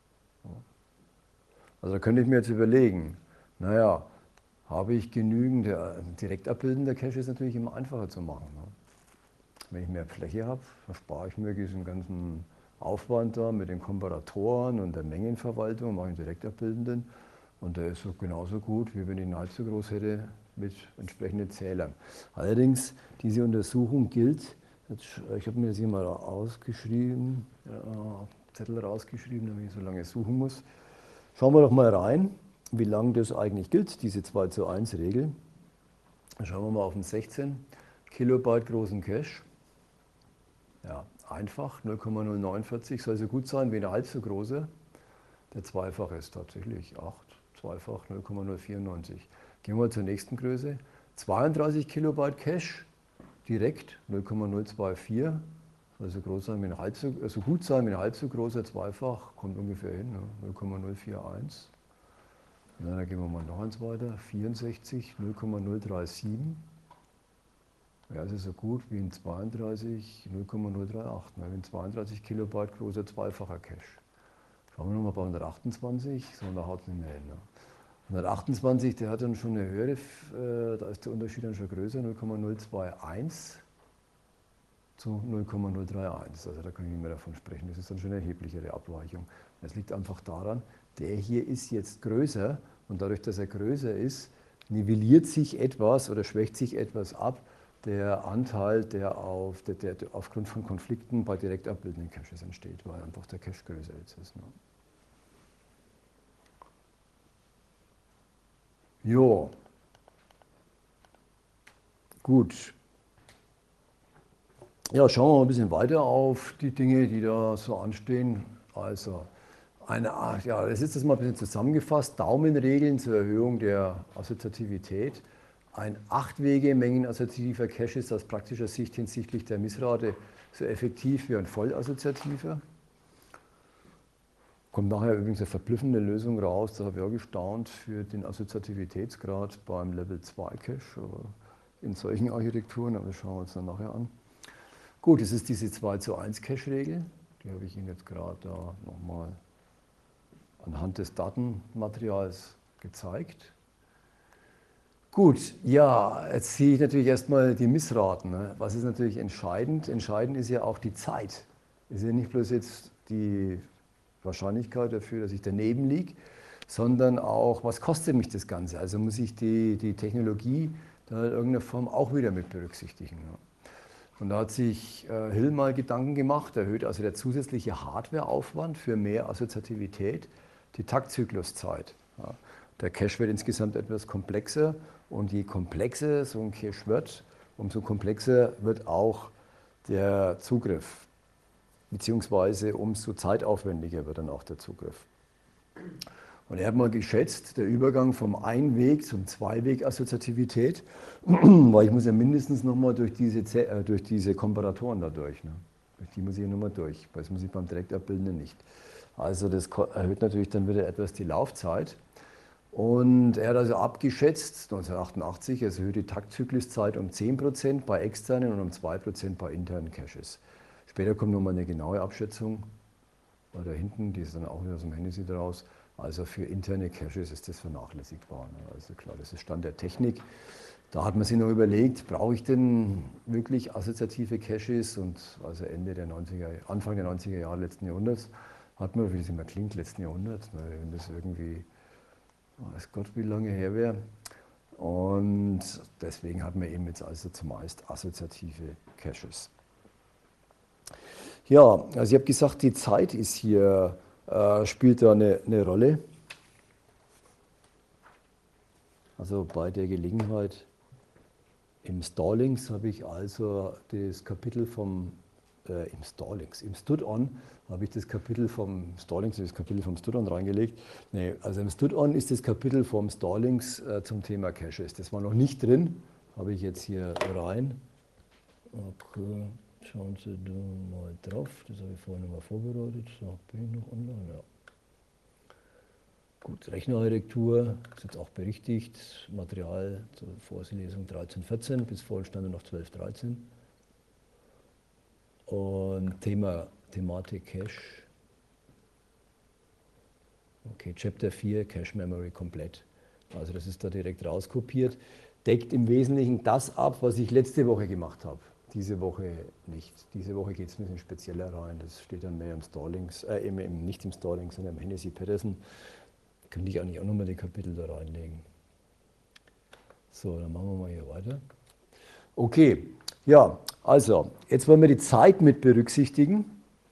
Also da könnte ich mir jetzt überlegen, naja, habe ich genügend, direkt abbildender Cache ist natürlich immer einfacher zu machen. Ne? Wenn ich mehr Fläche habe, erspare ich mir diesen ganzen Aufwand da mit den Komparatoren und der Mengenverwaltung, mache ich einen direkt abbildenden und der ist so genauso gut, wie wenn ich ihn halb so groß hätte mit entsprechenden Zählern. Allerdings, diese Untersuchung gilt, ich habe mir das hier mal ausgeschrieben, Zettel rausgeschrieben, damit ich so lange suchen muss. Schauen wir doch mal rein, wie lange das eigentlich gilt, diese 2:1 Regel. Schauen wir mal auf den 16 Kilobyte großen Cache. Ja, einfach, 0,049, soll so gut sein wie eine halb so große. Der Zweifache ist tatsächlich 8, zweifach 0,094. Gehen wir zur nächsten Größe. 32 Kilobyte Cache, direkt 0,024. Soll so groß sein wie so gut sein wie ein halb so großer Zweifach, kommt ungefähr hin, ne? 0,041. Ja, dann gehen wir mal noch eins weiter, 64, 0,037. Ja, das ist so gut wie ein 32, 0,038, ne? Ein 32 Kilobyte großer zweifacher Cache. Schauen wir nochmal bei 128, so da haut es nicht mehr hin. Ne? 128, der hat dann schon eine höhere, da ist der Unterschied dann schon größer, 0,021 zu 0,031. Also da kann ich nicht mehr davon sprechen, das ist dann schon eine erheblichere Abweichung. Das liegt einfach daran, der hier ist jetzt größer und dadurch, dass er größer ist, nivelliert sich etwas oder schwächt sich etwas ab, der Anteil, der aufgrund von Konflikten bei direkt abbildenden Caches entsteht, weil einfach der Cache größer jetzt ist. Ne? Jo, gut. Ja, schauen wir mal ein bisschen weiter auf die Dinge, die da so anstehen. Also, das ist das mal ein bisschen zusammengefasst. Daumenregeln zur Erhöhung der Assoziativität. Ein 8-Wege-Mengenassoziativer Cache ist aus praktischer Sicht hinsichtlich der Missrate so effektiv wie ein vollassoziativer. Kommt nachher übrigens eine verblüffende Lösung raus, da habe ich auch gestaunt, für den Assoziativitätsgrad beim Level 2 Cache in solchen Architekturen, aber das schauen wir uns dann nachher an. Gut, das ist diese 2:1 Cache-Regel, die habe ich Ihnen jetzt gerade da nochmal anhand des Datenmaterials gezeigt. Gut, ja, jetzt sehe ich natürlich erstmal die Missraten. Ne? Was ist natürlich entscheidend? Entscheidend ist ja auch die Zeit. Ist ja nicht bloß jetzt die Wahrscheinlichkeit dafür, dass ich daneben liege, sondern auch, was kostet mich das Ganze? Also muss ich die Technologie da in irgendeiner Form auch wieder mit berücksichtigen. Ne? Und da hat sich Hill mal Gedanken gemacht, erhöht also der zusätzliche Hardwareaufwand für mehr Assoziativität die Taktzykluszeit. Ja. Der Cache wird insgesamt etwas komplexer und je komplexer so ein Cache wird, umso komplexer wird auch der Zugriff, beziehungsweise umso zeitaufwendiger wird dann auch der Zugriff. Und er hat mal geschätzt, der Übergang vom Einweg- zum Zweiweg-Assoziativität, weil ich muss ja mindestens nochmal durch diese Komparatoren da durch. Ne? Durch die muss ich ja nochmal durch, weil das muss ich beim Direktabbildenden nicht. Also das erhöht natürlich dann wieder etwas die Laufzeit. Und er hat also abgeschätzt, 1988, es erhöht die Taktzykluszeit um 10% bei externen und um 2% bei internen Caches. Später kommt nochmal eine genaue Abschätzung, weil da hinten, die ist dann auch wieder aus dem Handy sieht raus, also für interne Caches ist das vernachlässigbar. Also klar, das ist Stand der Technik. Da hat man sich noch überlegt, brauche ich denn wirklich assoziative Caches? Und also Anfang der 90er Jahre letzten Jahrhunderts hat man, wie es immer klingt, letzten Jahrhundert, wenn das irgendwie, weiß Gott, wie lange her wäre. Und deswegen hat man eben jetzt also zumeist assoziative Caches. Ja, also ich habe gesagt, die Zeit ist hier, spielt da eine Rolle. Also bei der Gelegenheit im Stallings habe ich also das Kapitel vom im Stallings. Im Stud-On habe ich das Kapitel vom Stallings, das Kapitel vom Stud-On reingelegt. Nee, also im Stud-On ist das Kapitel vom Stallings zum Thema Caches. Das war noch nicht drin, habe ich jetzt hier rein. Okay, schauen Sie da mal drauf. Das habe ich vorhin nochmal vorbereitet. So, bin ich noch online? Ja. Gut, Rechnerarchitektur ist jetzt auch berichtigt. Material zur Vorlesung 13.14 bis Vollstände noch 12.13. Und Thematik Cache. Okay, Chapter 4, Cache Memory komplett. Also das ist da direkt rauskopiert. Deckt im Wesentlichen das ab, was ich letzte Woche gemacht habe. Diese Woche nicht. Diese Woche geht es ein bisschen spezieller rein. Das steht dann mehr im Stallings, nicht im Stallings, sondern im Hennessy Patterson. Könnte ich eigentlich auch nochmal die Kapitel da reinlegen. So, dann machen wir mal hier weiter. Okay, ja, also, jetzt wollen wir die Zeit mit berücksichtigen.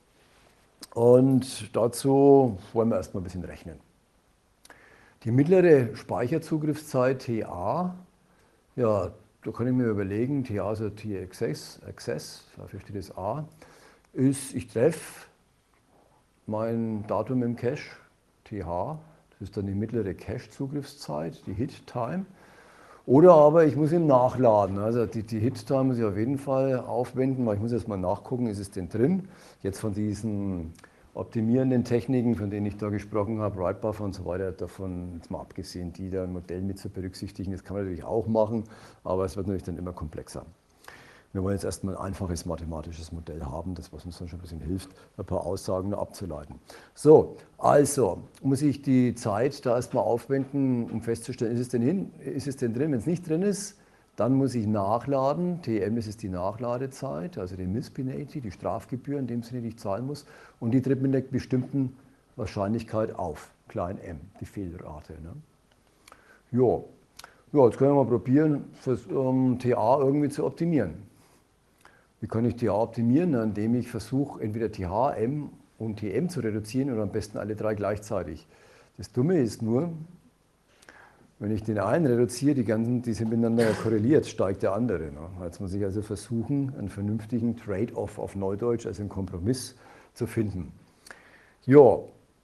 Und dazu wollen wir erstmal ein bisschen rechnen. Die mittlere Speicherzugriffszeit TA, ja, da kann ich mir überlegen, TA also T-Access, dafür steht das A, ist, ich treffe mein Datum im Cache, TH, das ist dann die mittlere Cache-Zugriffszeit, die Hit-Time. Oder aber ich muss ihn nachladen. Also die Hit-Time muss ich auf jeden Fall aufwenden, weil ich muss erst mal nachgucken, ist es denn drin. Jetzt von diesen optimierenden Techniken, von denen ich da gesprochen habe, Write-Buffer und so weiter, davon jetzt mal abgesehen, die da im Modell mit zu berücksichtigen, das kann man natürlich auch machen, aber es wird natürlich dann immer komplexer. Wir wollen jetzt erstmal ein einfaches mathematisches Modell haben, das was uns dann schon ein bisschen hilft, ein paar Aussagen abzuleiten. So, also muss ich die Zeit da erstmal aufwenden, um festzustellen, ist es denn drin? Wenn es nicht drin ist, dann muss ich nachladen. TM, das ist die Nachladezeit, also die Miss Penalty, die Strafgebühr, in dem Sinne, die ich zahlen muss. Und die tritt mit einer bestimmten Wahrscheinlichkeit auf, klein m, die Fehlrate. Ne? Ja, jetzt können wir mal probieren, TA irgendwie zu optimieren. Wie kann ich TA optimieren? Indem ich versuche, entweder TH, M und TM zu reduzieren oder am besten alle drei gleichzeitig. Das Dumme ist nur, wenn ich den einen reduziere, die sind miteinander korreliert, steigt der andere. Ne? Jetzt muss ich also versuchen, einen vernünftigen Trade-off auf Neudeutsch, also einen Kompromiss zu finden. Ja,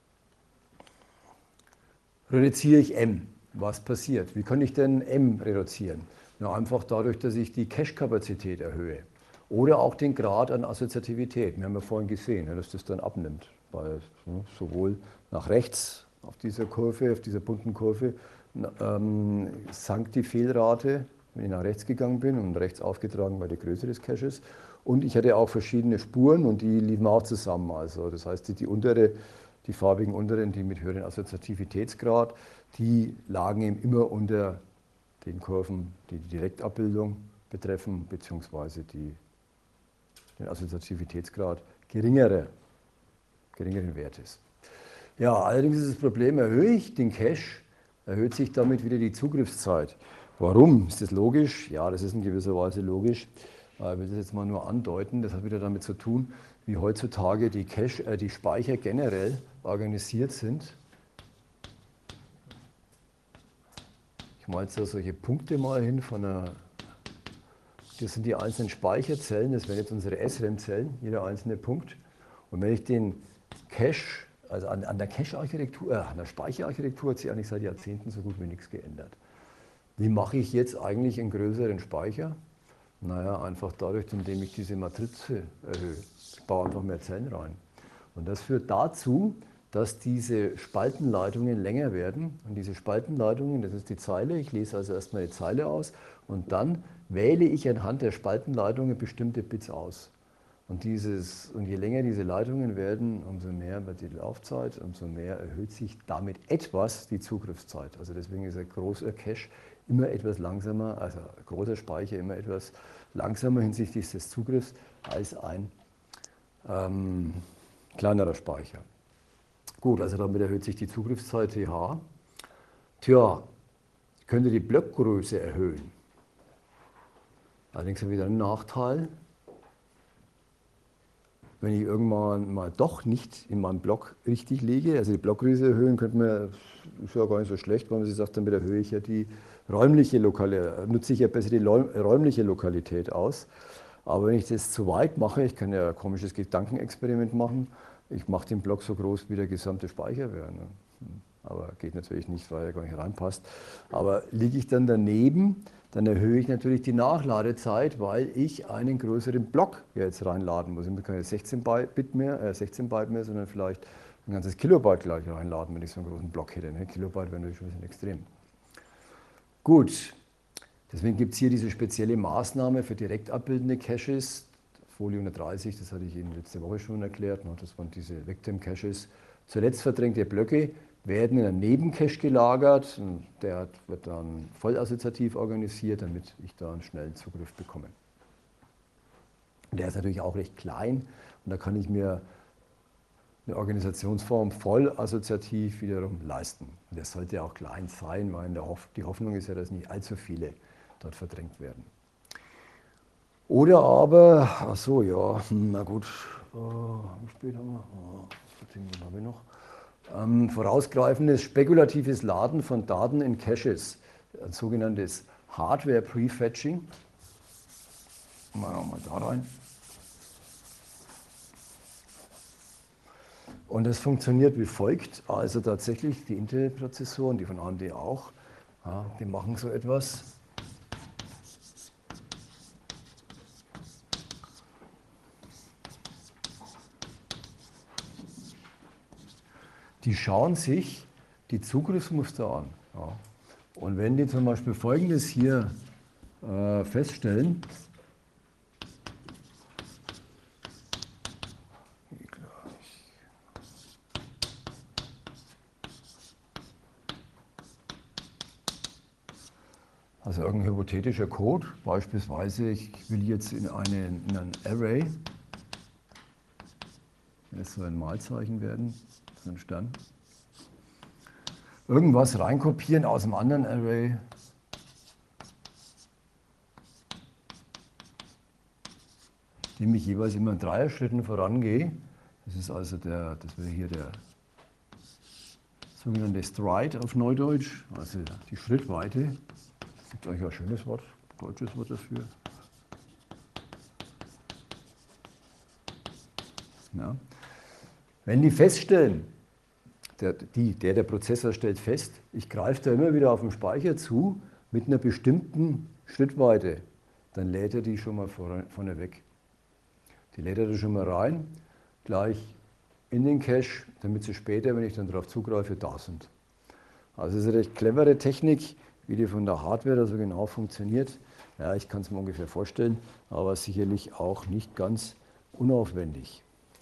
reduziere ich M. Was passiert? Wie kann ich denn M reduzieren? Na, einfach dadurch, dass ich die Cache-Kapazität erhöhe. Oder auch den Grad an Assoziativität. Wir haben ja vorhin gesehen, dass das dann abnimmt. Weil sowohl nach rechts auf dieser Kurve, auf dieser bunten Kurve, sank die Fehlrate, wenn ich nach rechts gegangen bin und rechts aufgetragen bei der Größe des Caches. Und ich hatte auch verschiedene Spuren und die liefen auch zusammen. Also das heißt, die farbigen unteren, die mit höheren Assoziativitätsgrad, die lagen eben immer unter den Kurven, die die Direktabbildung betreffen, beziehungsweise den Assoziativitätsgrad geringeren Wert ist. Ja, allerdings ist das Problem, erhöhe ich den Cache, erhöht sich damit wieder die Zugriffszeit. Warum? Ist das logisch? Ja, das ist in gewisser Weise logisch. Ich will das jetzt mal nur andeuten. Das hat wieder damit zu tun, wie heutzutage die Speicher generell organisiert sind. Ich mache jetzt da solche Punkte mal hin das sind die einzelnen Speicherzellen, das wären jetzt unsere SRAM-Zellen, jeder einzelne Punkt. Und wenn ich den Cache, also an der Cache-Architektur, an der Speicherarchitektur hat sich eigentlich seit Jahrzehnten so gut wie nichts geändert. Wie mache ich jetzt eigentlich einen größeren Speicher? Naja, einfach dadurch, indem ich diese Matrize erhöhe. Ich baue einfach mehr Zellen rein. Und das führt dazu, dass diese Spaltenleitungen länger werden. Und diese Spaltenleitungen, das ist die Zeile, ich lese also erstmal die Zeile aus und dann wähle ich anhand der Spaltenleitungen bestimmte Bits aus. Und je länger diese Leitungen werden, umso mehr wird die Laufzeit, umso mehr erhöht sich damit etwas die Zugriffszeit. Also deswegen ist ein großer Cache immer etwas langsamer, also ein großer Speicher immer etwas langsamer hinsichtlich des Zugriffs als ein kleinerer Speicher. Gut, also damit erhöht sich die Zugriffszeit TH. Tja, ich könnte die Blockgröße erhöhen. Allerdings habe ich wieder einen Nachteil. Wenn ich irgendwann mal doch nicht in meinem Block richtig liege, also die Blockgröße erhöhen, ist ja gar nicht so schlecht, weil man sich sagt, damit erhöhe ich ja die räumliche Lokalität, nutze ich ja besser die räumliche Lokalität aus. Aber wenn ich das zu weit mache, ich kann ja ein komisches Gedankenexperiment machen, ich mache den Block so groß, wie der gesamte Speicher wäre. Ne? Aber geht natürlich nicht, weil er gar nicht reinpasst. Aber liege ich dann daneben, dann erhöhe ich natürlich die Nachladezeit, weil ich einen größeren Block jetzt reinladen muss. Ich muss keine 16 Byte mehr, sondern vielleicht ein ganzes Kilobyte gleich reinladen, wenn ich so einen großen Block hätte. Ne? Kilobyte wäre natürlich schon ein bisschen extrem. Gut, deswegen gibt es hier diese spezielle Maßnahme für direkt abbildende Caches. Folie 130, das hatte ich Ihnen letzte Woche schon erklärt. Ne? Das waren diese Victim-Caches. Zuletzt verdrängte Blöcke werden in einen Nebencache gelagert. Der wird dann vollassoziativ organisiert, damit ich da einen schnellen Zugriff bekomme. Und der ist natürlich auch recht klein und da kann ich mir eine Organisationsform vollassoziativ wiederum leisten. Und der sollte auch klein sein, weil die Hoffnung ist ja, dass nicht allzu viele dort verdrängt werden. Oder aber, ach so, ja, na gut, wie spät haben wir? 10 Minuten habe ich noch. Vorausgreifendes spekulatives Laden von Daten in Caches, ein sogenanntes Hardware-Prefetching. Machen wir mal da rein. Und das funktioniert wie folgt. Also tatsächlich die Intel-Prozessoren, die von AMD auch, ja, die machen so etwas. Die schauen sich die Zugriffsmuster an. Ja. Und wenn die zum Beispiel Folgendes hier feststellen, also irgendein hypothetischer Code, beispielsweise ich will jetzt in ein Array, das soll ein Malzeichen werden, so ein Stern, irgendwas reinkopieren aus einem anderen Array, dem ich jeweils immer in Dreierschritten vorangehe. Das ist also das wäre hier der sogenannte Stride auf Neudeutsch, also die Schrittweite. Das gibt eigentlich ein schönes Wort, deutsches Wort dafür. Ja. Wenn die feststellen, der Prozessor stellt fest, ich greife da immer wieder auf den Speicher zu mit einer bestimmten Schrittweite, dann lädt er die schon mal vorne weg. Die lädt er da schon mal rein, gleich in den Cache, damit sie später, wenn ich dann darauf zugreife, da sind. Also das ist eine recht clevere Technik, wie die von der Hardware da so genau funktioniert. Ja, ich kann es mir ungefähr vorstellen, aber sicherlich auch nicht ganz unaufwendig.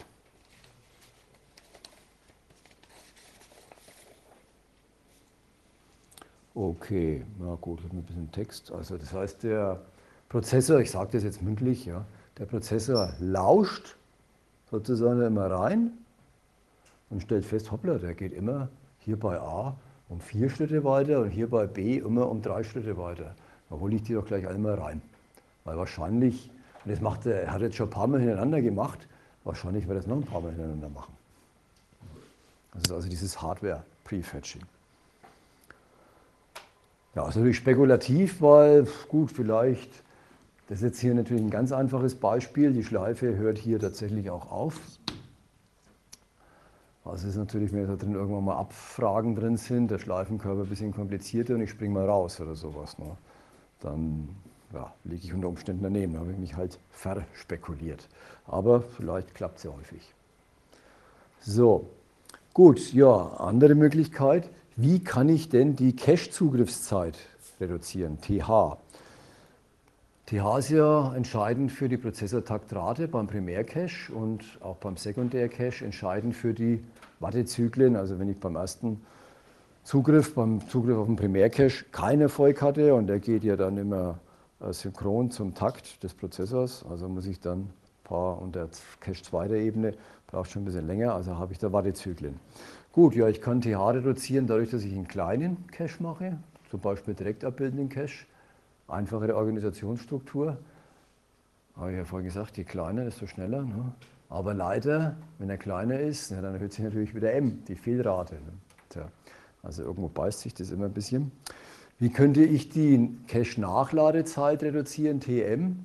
Okay, na gut, ich habe ein bisschen Text. Also das heißt, der Prozessor, ich sage das jetzt mündlich, ja, der Prozessor lauscht sozusagen immer rein und stellt fest, hoppla, der geht immer hier bei A um 4 Schritte weiter und hier bei B immer um 3 Schritte weiter. Da hole ich die doch gleich einmal rein. Weil wahrscheinlich, und das macht er hat jetzt schon ein paar Mal hintereinander gemacht, wahrscheinlich wird er es noch ein paar Mal hintereinander machen. Das ist also dieses Hardware-Prefetching. Ja, ist natürlich spekulativ, weil, gut, vielleicht, das ist jetzt hier natürlich ein ganz einfaches Beispiel, die Schleife hört hier tatsächlich auch auf. Also ist natürlich, wenn da drin irgendwann mal Abfragen drin sind, der Schleifenkörper ein bisschen komplizierter und ich springe mal raus oder sowas, ne? Dann ja, liege ich unter Umständen daneben, da habe ich mich halt verspekuliert. Aber vielleicht klappt es ja häufig. So, gut, ja, andere Möglichkeit. Wie kann ich denn die Cache-Zugriffszeit reduzieren? TH. TH ist ja entscheidend für die Prozessortaktrate beim Primärcache und auch beim Sekundärcache entscheidend für die Wartezyklen. Also wenn ich beim ersten Zugriff auf den Primärcache keinen Erfolg hatte und der geht ja dann immer synchron zum Takt des Prozessors, also muss ich dann und der Cache zweiter Ebene braucht schon ein bisschen länger, also habe ich da Wartezyklen. Gut, ja, ich kann TH reduzieren dadurch, dass ich einen kleinen Cache mache, zum Beispiel direkt abbildenden Cache, einfachere Organisationsstruktur. Habe ich ja vorhin gesagt, je kleiner, desto schneller. Ne? Aber leider, wenn er kleiner ist, ja, dann erhöht sich natürlich wieder M, die Fehlrate. Ne? Tja, also irgendwo beißt sich das immer ein bisschen. Wie könnte ich die Cache-Nachladezeit reduzieren, TM?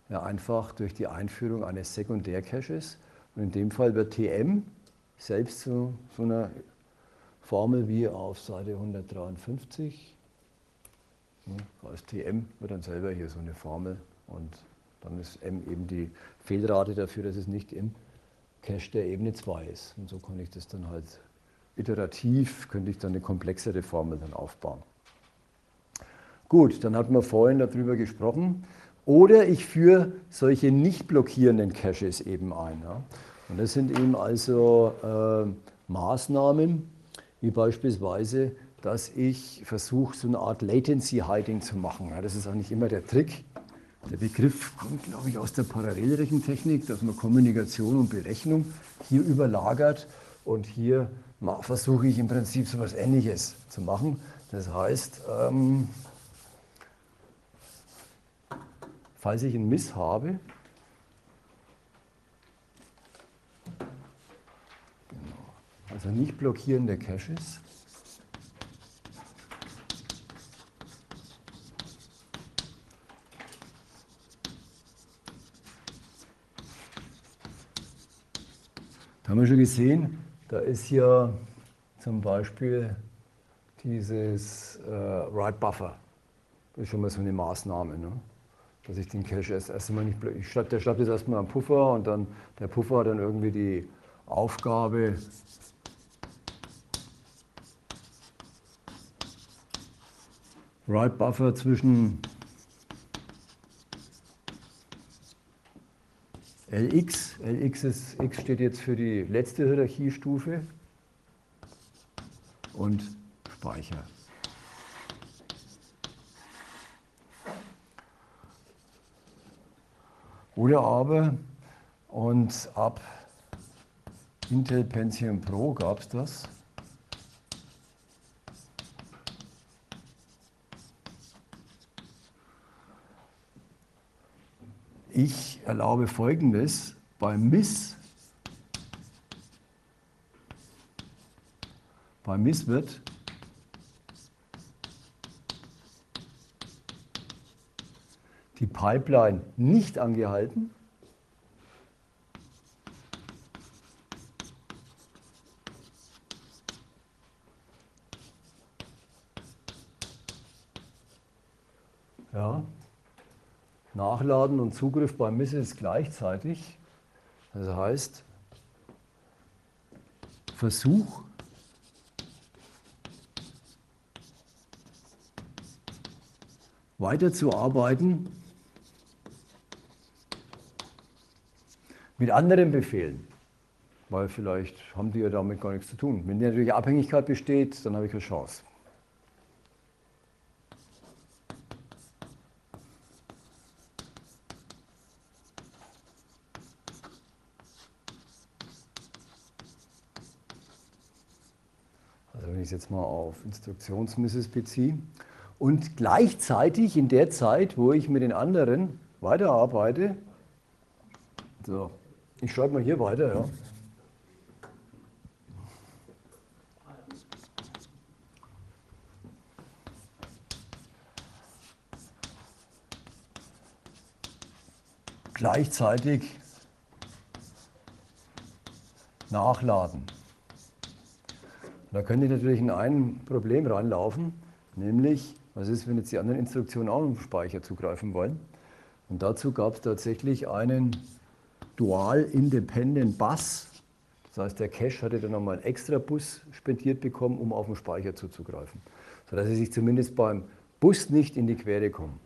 Ja, einfach durch die Einführung eines Sekundärcaches. Und in dem Fall wird TM selbst zu so einer Formel wie auf Seite 153. Als TM wird dann selber hier so eine Formel und dann ist M eben die Fehlrate dafür, dass es nicht im Cache der Ebene 2 ist. Und so kann ich das dann halt iterativ, könnte ich dann eine komplexere Formel dann aufbauen. Gut, dann hatten wir vorhin darüber gesprochen. Oder ich führe solche nicht blockierenden Caches eben ein. Ja. Und das sind eben also Maßnahmen, wie beispielsweise, dass ich versuche, so eine Art Latency Hiding zu machen. Ja, das ist auch nicht immer der Trick. Der Begriff kommt, glaube ich, aus der Parallelrechentechnik, dass man Kommunikation und Berechnung hier überlagert. Und hier versuche ich im Prinzip so etwas Ähnliches zu machen. Das heißt, falls ich einen Miss habe, also nicht blockierende Caches, da haben wir schon gesehen, da ist hier zum Beispiel dieses Write Buffer. Das ist schon mal so eine Maßnahme, ne? Dass ich den Cache erstmal nicht blockiere. Der schreibt jetzt erstmal am Puffer und dann der Puffer hat dann irgendwie die Aufgabe, Write Buffer zwischen LX. X steht jetzt für die letzte Hierarchiestufe und Speicher. Oder aber, und ab Intel Pentium Pro gab es das, ich erlaube Folgendes: Beim Miss wird die Pipeline nicht angehalten. Ja. Nachladen und Zugriff beim Miss ist gleichzeitig. Das heißt, Versuch weiterzuarbeiten mit anderen Befehlen, weil vielleicht haben die ja damit gar nichts zu tun. Wenn natürlich Abhängigkeit besteht, dann habe ich eine Chance. Also wenn ich es jetzt mal auf Instruktionsmisses beziehe und gleichzeitig in der Zeit, wo ich mit den anderen weiterarbeite, so, ich schreibe mal hier weiter, ja. Gleichzeitig nachladen. Da könnte ich natürlich in ein Problem reinlaufen, nämlich, was ist, wenn jetzt die anderen Instruktionen auch auf den Speicher zugreifen wollen? Und dazu gab es tatsächlich einen Dual Independent Bus. Das heißt, der Cache hatte dann nochmal einen extra Bus spendiert bekommen, um auf den Speicher zuzugreifen, sodass sie sich zumindest beim Bus nicht in die Quere kommen.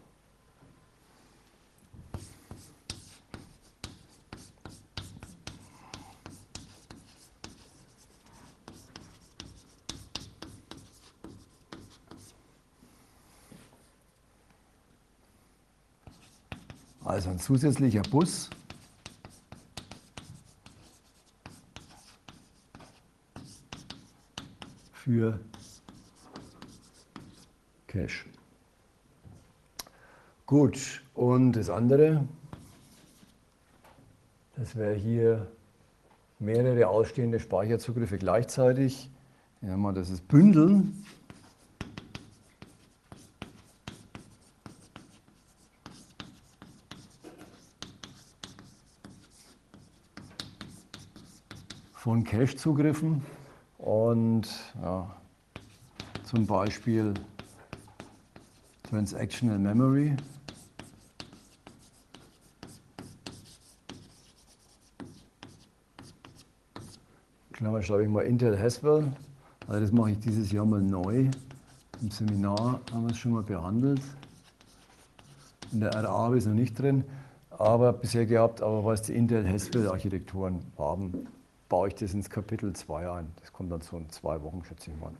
Also ein zusätzlicher Bus für Cache. Gut, und das andere, das wäre hier mehrere ausstehende Speicherzugriffe gleichzeitig. Ja, mal das ist Bündeln. von Cache-Zugriffen und ja, zum Beispiel Transactional Memory. Klammer schreibe ich mal Intel Haswell. Also das mache ich dieses Jahr mal neu. Im Seminar haben wir es schon mal behandelt. In der RA habe ich es noch nicht drin, aber bisher gehabt. Aber was die Intel Haswell Architekturen haben, baue ich das ins Kapitel 2 ein. Das kommt dann so in 2 Wochen, schätze ich mal.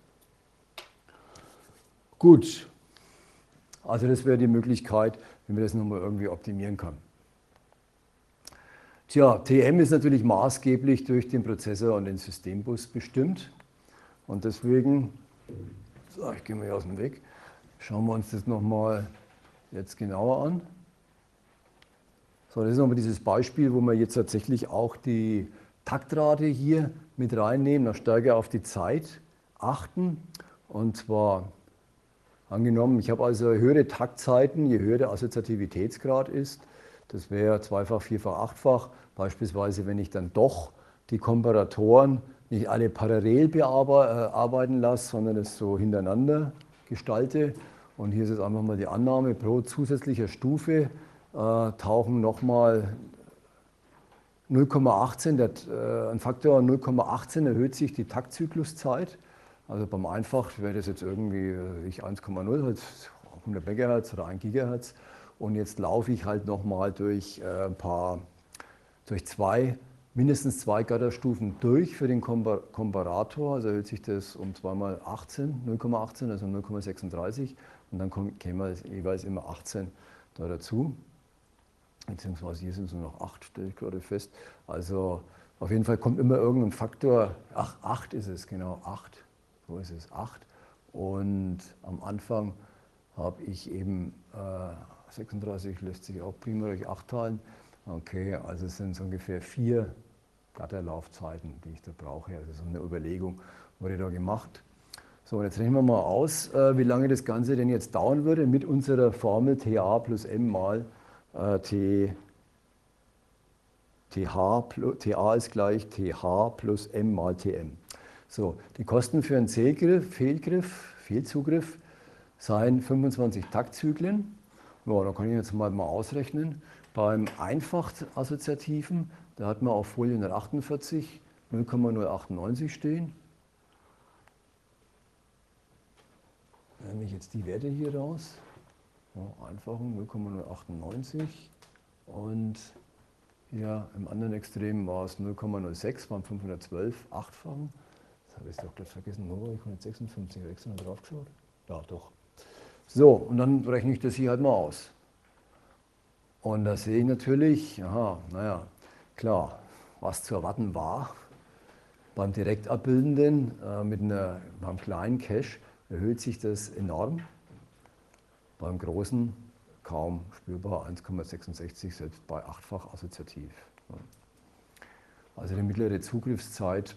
Gut, also das wäre die Möglichkeit, wie man das nochmal irgendwie optimieren kann. Tja, TM ist natürlich maßgeblich durch den Prozessor und den Systembus bestimmt. Und deswegen, so, ich gehe mal hier aus dem Weg, schauen wir uns das nochmal jetzt genauer an. So, das ist nochmal dieses Beispiel, wo wir jetzt tatsächlich auch die Taktrate hier mit reinnehmen, noch stärker auf die Zeit achten. Und zwar angenommen, ich habe also höhere Taktzeiten, je höher der Assoziativitätsgrad ist. Das wäre zweifach, vierfach, achtfach. Beispielsweise, wenn ich dann doch die Komparatoren nicht alle parallel bearbeiten lasse, sondern es so hintereinander gestalte. Und hier ist jetzt einfach mal die Annahme, pro zusätzlicher Stufe tauchen nochmal 0,18, ein Faktor 0,18 erhöht sich die Taktzykluszeit. Also beim Einfach wäre das jetzt irgendwie 1,0, halt 100 MHz oder 1 GHz. Und jetzt laufe ich halt nochmal durch mindestens 2 Gatterstufen durch für den Komparator. Also erhöht sich das um 2 mal 18, 0,18, also 0,36. Und dann käme jeweils immer 18 da dazu. Beziehungsweise hier sind es nur noch 8, stelle ich gerade fest. Also auf jeden Fall kommt immer irgendein Faktor, 8 ist es, genau, 8. So ist es, 8. Und am Anfang habe ich eben 36, lässt sich auch prima durch 8 teilen. Okay, also es sind so ungefähr 4 Gatterlaufzeiten, die ich da brauche. Also so eine Überlegung wurde da gemacht. So, und jetzt rechnen wir mal aus, wie lange das Ganze denn jetzt dauern würde mit unserer Formel TA plus M mal TA ist gleich TH plus M mal TM. So, die Kosten für einen Fehlzugriff seien 25 Taktzyklen. Ja, da kann ich jetzt mal ausrechnen. Beim Einfach-Assoziativen, da hat man auf Folie 148 0,098 stehen. Da nehme ich jetzt die Werte hier raus. Ja, Einfachen 0,098 und hier im anderen Extrem war es 0,06 beim 512 achtfachen. Das habe ich doch gerade vergessen. Ich 156, habe ich extra noch drauf geschaut? Ja, doch. So, und dann rechne ich das hier halt mal aus. Und da sehe ich natürlich, aha, naja, klar, was zu erwarten war. Beim direkt abbildenden, beim kleinen Cache erhöht sich das enorm. Beim großen kaum spürbar, 1,66, selbst bei achtfach assoziativ. Also die mittlere Zugriffszeit.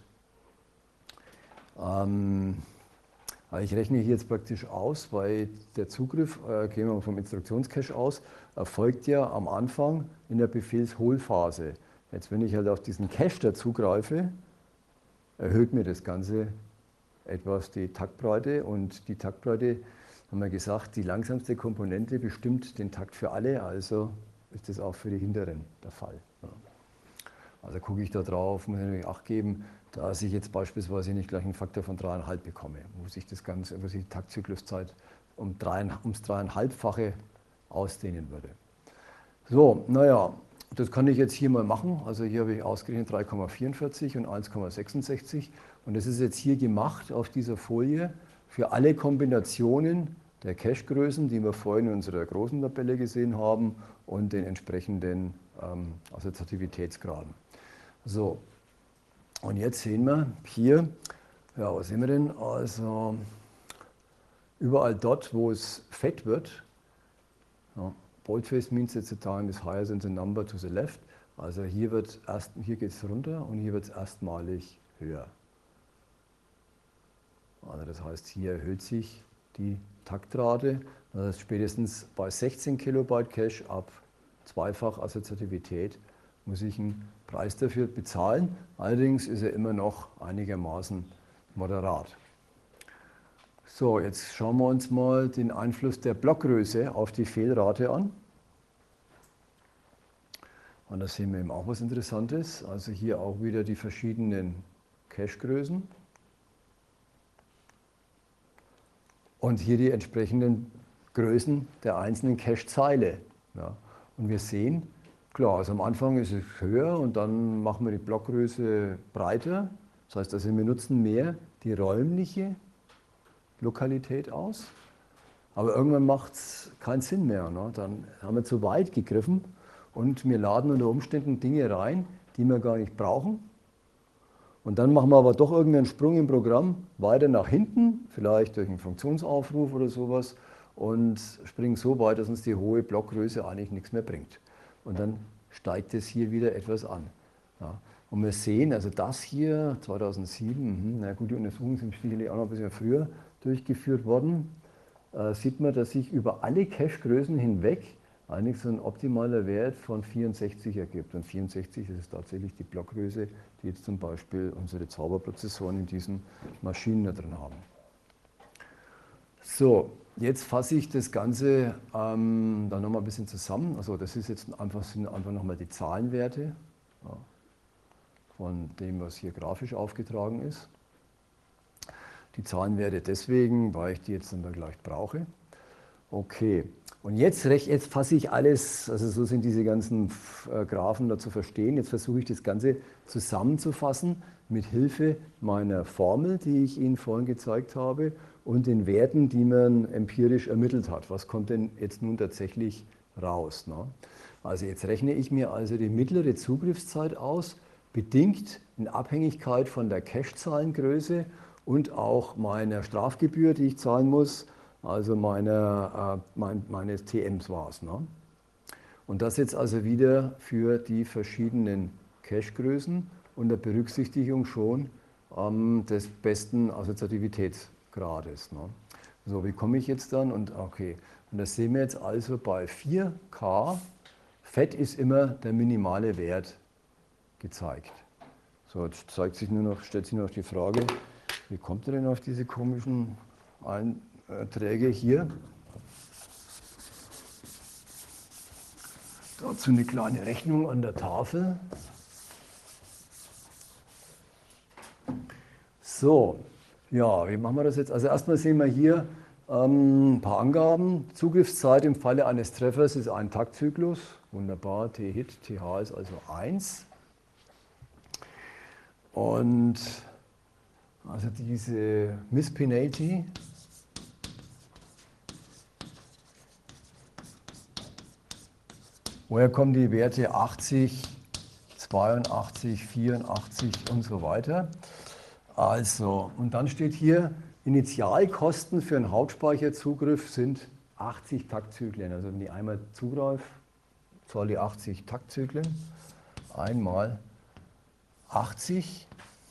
Ich rechne hier jetzt praktisch aus, weil der Zugriff, gehen wir vom Instruktionscache aus, erfolgt ja am Anfang in der Befehlsholphase. Jetzt, wenn ich halt auf diesen Cache da zugreife, erhöht mir das Ganze etwas die Taktbreite. Und die Taktbreite, haben wir gesagt, die langsamste Komponente bestimmt den Takt für alle, also ist das auch für die hinteren der Fall. Also gucke ich da drauf, muss ich natürlich Acht geben, dass ich jetzt beispielsweise nicht gleich einen Faktor von 3,5 bekomme, wo sich das Ganze, wo sich die Taktzykluszeit ums 3,5-fache ausdehnen würde. So, naja, das kann ich jetzt hier mal machen. Also hier habe ich ausgerechnet 3,44 und 1,66 und das ist jetzt hier gemacht auf dieser Folie für alle Kombinationen der Cache-Größen, die wir vorhin in unserer großen Tabelle gesehen haben und den entsprechenden Assoziativitätsgraden. So, und jetzt sehen wir hier, ja, was sehen wir denn? Also überall dort, wo es fett wird, ja, boldface means that the time is higher than the number to the left. Also hier geht es runter und hier wird es erstmalig höher. Also das heißt, hier erhöht sich die Taktrate. Das heißt, spätestens bei 16 Kilobyte Cache ab zweifach Assoziativität muss ich ihn Preis dafür bezahlen. Allerdings ist er immer noch einigermaßen moderat. So, jetzt schauen wir uns mal den Einfluss der Blockgröße auf die Fehlrate an. Und da sehen wir eben auch was Interessantes. Also hier auch wieder die verschiedenen Cache-Größen. Und hier die entsprechenden Größen der einzelnen Cache-Zeile. Ja. Und wir sehen, klar, also am Anfang ist es höher und dann machen wir die Blockgröße breiter. Das heißt also, wir nutzen mehr die räumliche Lokalität aus. Aber irgendwann macht es keinen Sinn mehr. Ne? Dann haben wir zu weit gegriffen und wir laden unter Umständen Dinge rein, die wir gar nicht brauchen. Und dann machen wir aber doch irgendeinen Sprung im Programm weiter nach hinten, vielleicht durch einen Funktionsaufruf oder sowas, und springen so weit, dass uns die hohe Blockgröße eigentlich nichts mehr bringt. Und dann steigt es hier wieder etwas an. Ja. Und wir sehen, also das hier 2007, na gut, die Untersuchungen sind sicherlich auch noch ein bisschen früher durchgeführt worden, sieht man, dass sich über alle Cache-Größen hinweg eigentlich so ein optimaler Wert von 64 ergibt. Und 64 ist tatsächlich die Blockgröße, die jetzt zum Beispiel unsere Zauberprozessoren in diesen Maschinen da drin haben. So, jetzt fasse ich das Ganze dann nochmal ein bisschen zusammen. Also das ist jetzt sind einfach nochmal die Zahlenwerte, ja, von dem, was hier grafisch aufgetragen ist. Die Zahlenwerte deswegen, weil ich die jetzt dann gleich brauche. Okay, und jetzt fasse ich alles, also so sind diese ganzen Graphen da zu verstehen. Jetzt versuche ich das Ganze zusammenzufassen mit Hilfe meiner Formel, die ich Ihnen vorhin gezeigt habe, und den Werten, die man empirisch ermittelt hat. Was kommt denn jetzt nun tatsächlich raus? Ne? Also jetzt rechne ich mir also die mittlere Zugriffszeit aus, bedingt in Abhängigkeit von der Cache-Zahlengröße und auch meiner Strafgebühr, die ich zahlen muss, also meines TMs war es. Ne? Und das jetzt also wieder für die verschiedenen Cache-Größen unter Berücksichtigung schon des besten Assoziativitätsgrades. Ne? So, wie komme ich jetzt dann? Und okay, und das sehen wir jetzt also bei 4K. Fett ist immer der minimale Wert gezeigt. So, jetzt stellt sich nur noch die Frage, wie kommt er denn auf diese komischen Einträge hier? Dazu eine kleine Rechnung an der Tafel. So, ja, wie machen wir das jetzt? Also erstmal sehen wir hier ein paar Angaben. Zugriffszeit im Falle eines Treffers ist ein Taktzyklus. Wunderbar, T-Hit, TH ist also 1. Und also diese Mispinati, woher kommen die Werte 80, 82, 84 und so weiter? Also, und dann steht hier, Initialkosten für einen Hauptspeicherzugriff sind 80 Taktzyklen. Also wenn ich einmal zugreife, zahle ich 80 Taktzyklen. Einmal 80.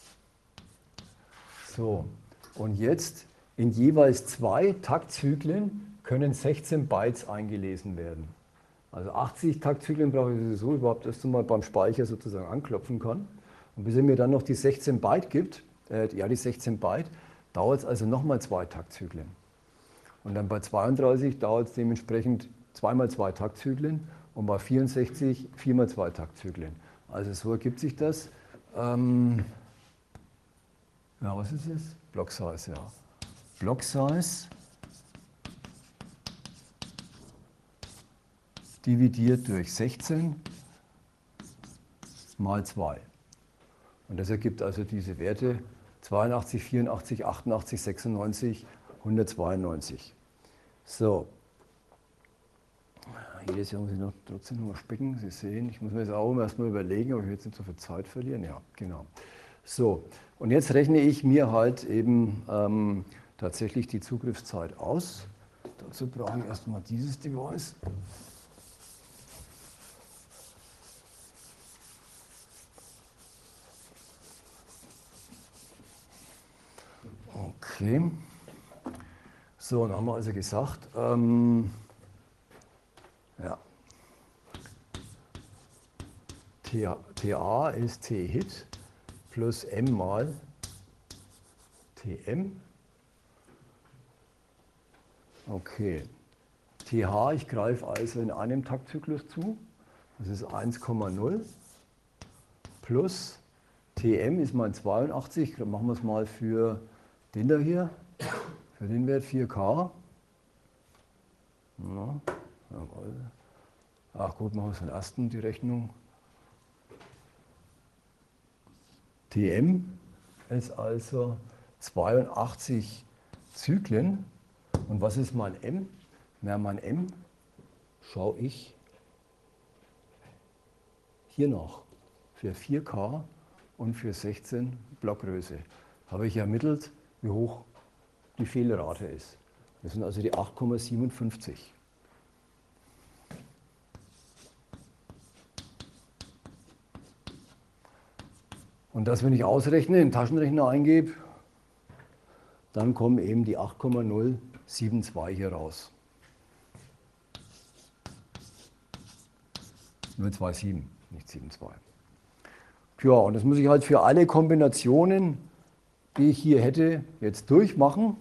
So, und jetzt in jeweils 2 Taktzyklen können 16 Bytes eingelesen werden. Also 80 Taktzyklen brauche ich sowieso überhaupt erst einmal beim Speicher sozusagen anklopfen kann. Und bis er mir dann noch die 16 Byte gibt, die 16 Byte, dauert es also nochmal 2 Taktzyklen. Und dann bei 32 dauert es dementsprechend 2 mal 2 Taktzyklen und bei 64 4 mal 2 Taktzyklen. Also so ergibt sich das. Ja, was ist es? Block Size, ja. Block Size dividiert durch 16 mal 2. Und das ergibt also diese Werte 82, 84, 88, 96, 192. So. Jedes Jahr muss ich trotzdem noch mal spicken. Sie sehen, ich muss mir das auch erstmal überlegen, aber ich will jetzt nicht so viel Zeit verlieren. Ja, genau. So, und jetzt rechne ich mir halt eben tatsächlich die Zugriffszeit aus. Dazu brauche ich erstmal dieses Device. Okay. So, dann haben wir also gesagt, ja. TA ist T-Hit plus M mal TM. Okay. TH, ich greife also in einem Taktzyklus zu. Das ist 1,0 plus TM ist mal 82. Dann machen wir es mal für den da hier. Für den Wert 4K. Ja, jawohl. Ach gut, machen wir es den ersten, die Rechnung. TM ist also 82 Zyklen. Und was ist mein M? Na, mein M schaue ich hier noch für 4K und für 16 Blockgröße. Habe ich ermittelt, wie hoch die Fehlerrate ist. Das sind also die 8,57. Und das, wenn ich ausrechne, in den Taschenrechner eingebe, dann kommen eben die 8,072 hier raus. 0,27, nicht 7,2. Ja, und das muss ich halt für alle Kombinationen, die ich hier hätte, jetzt durchmachen.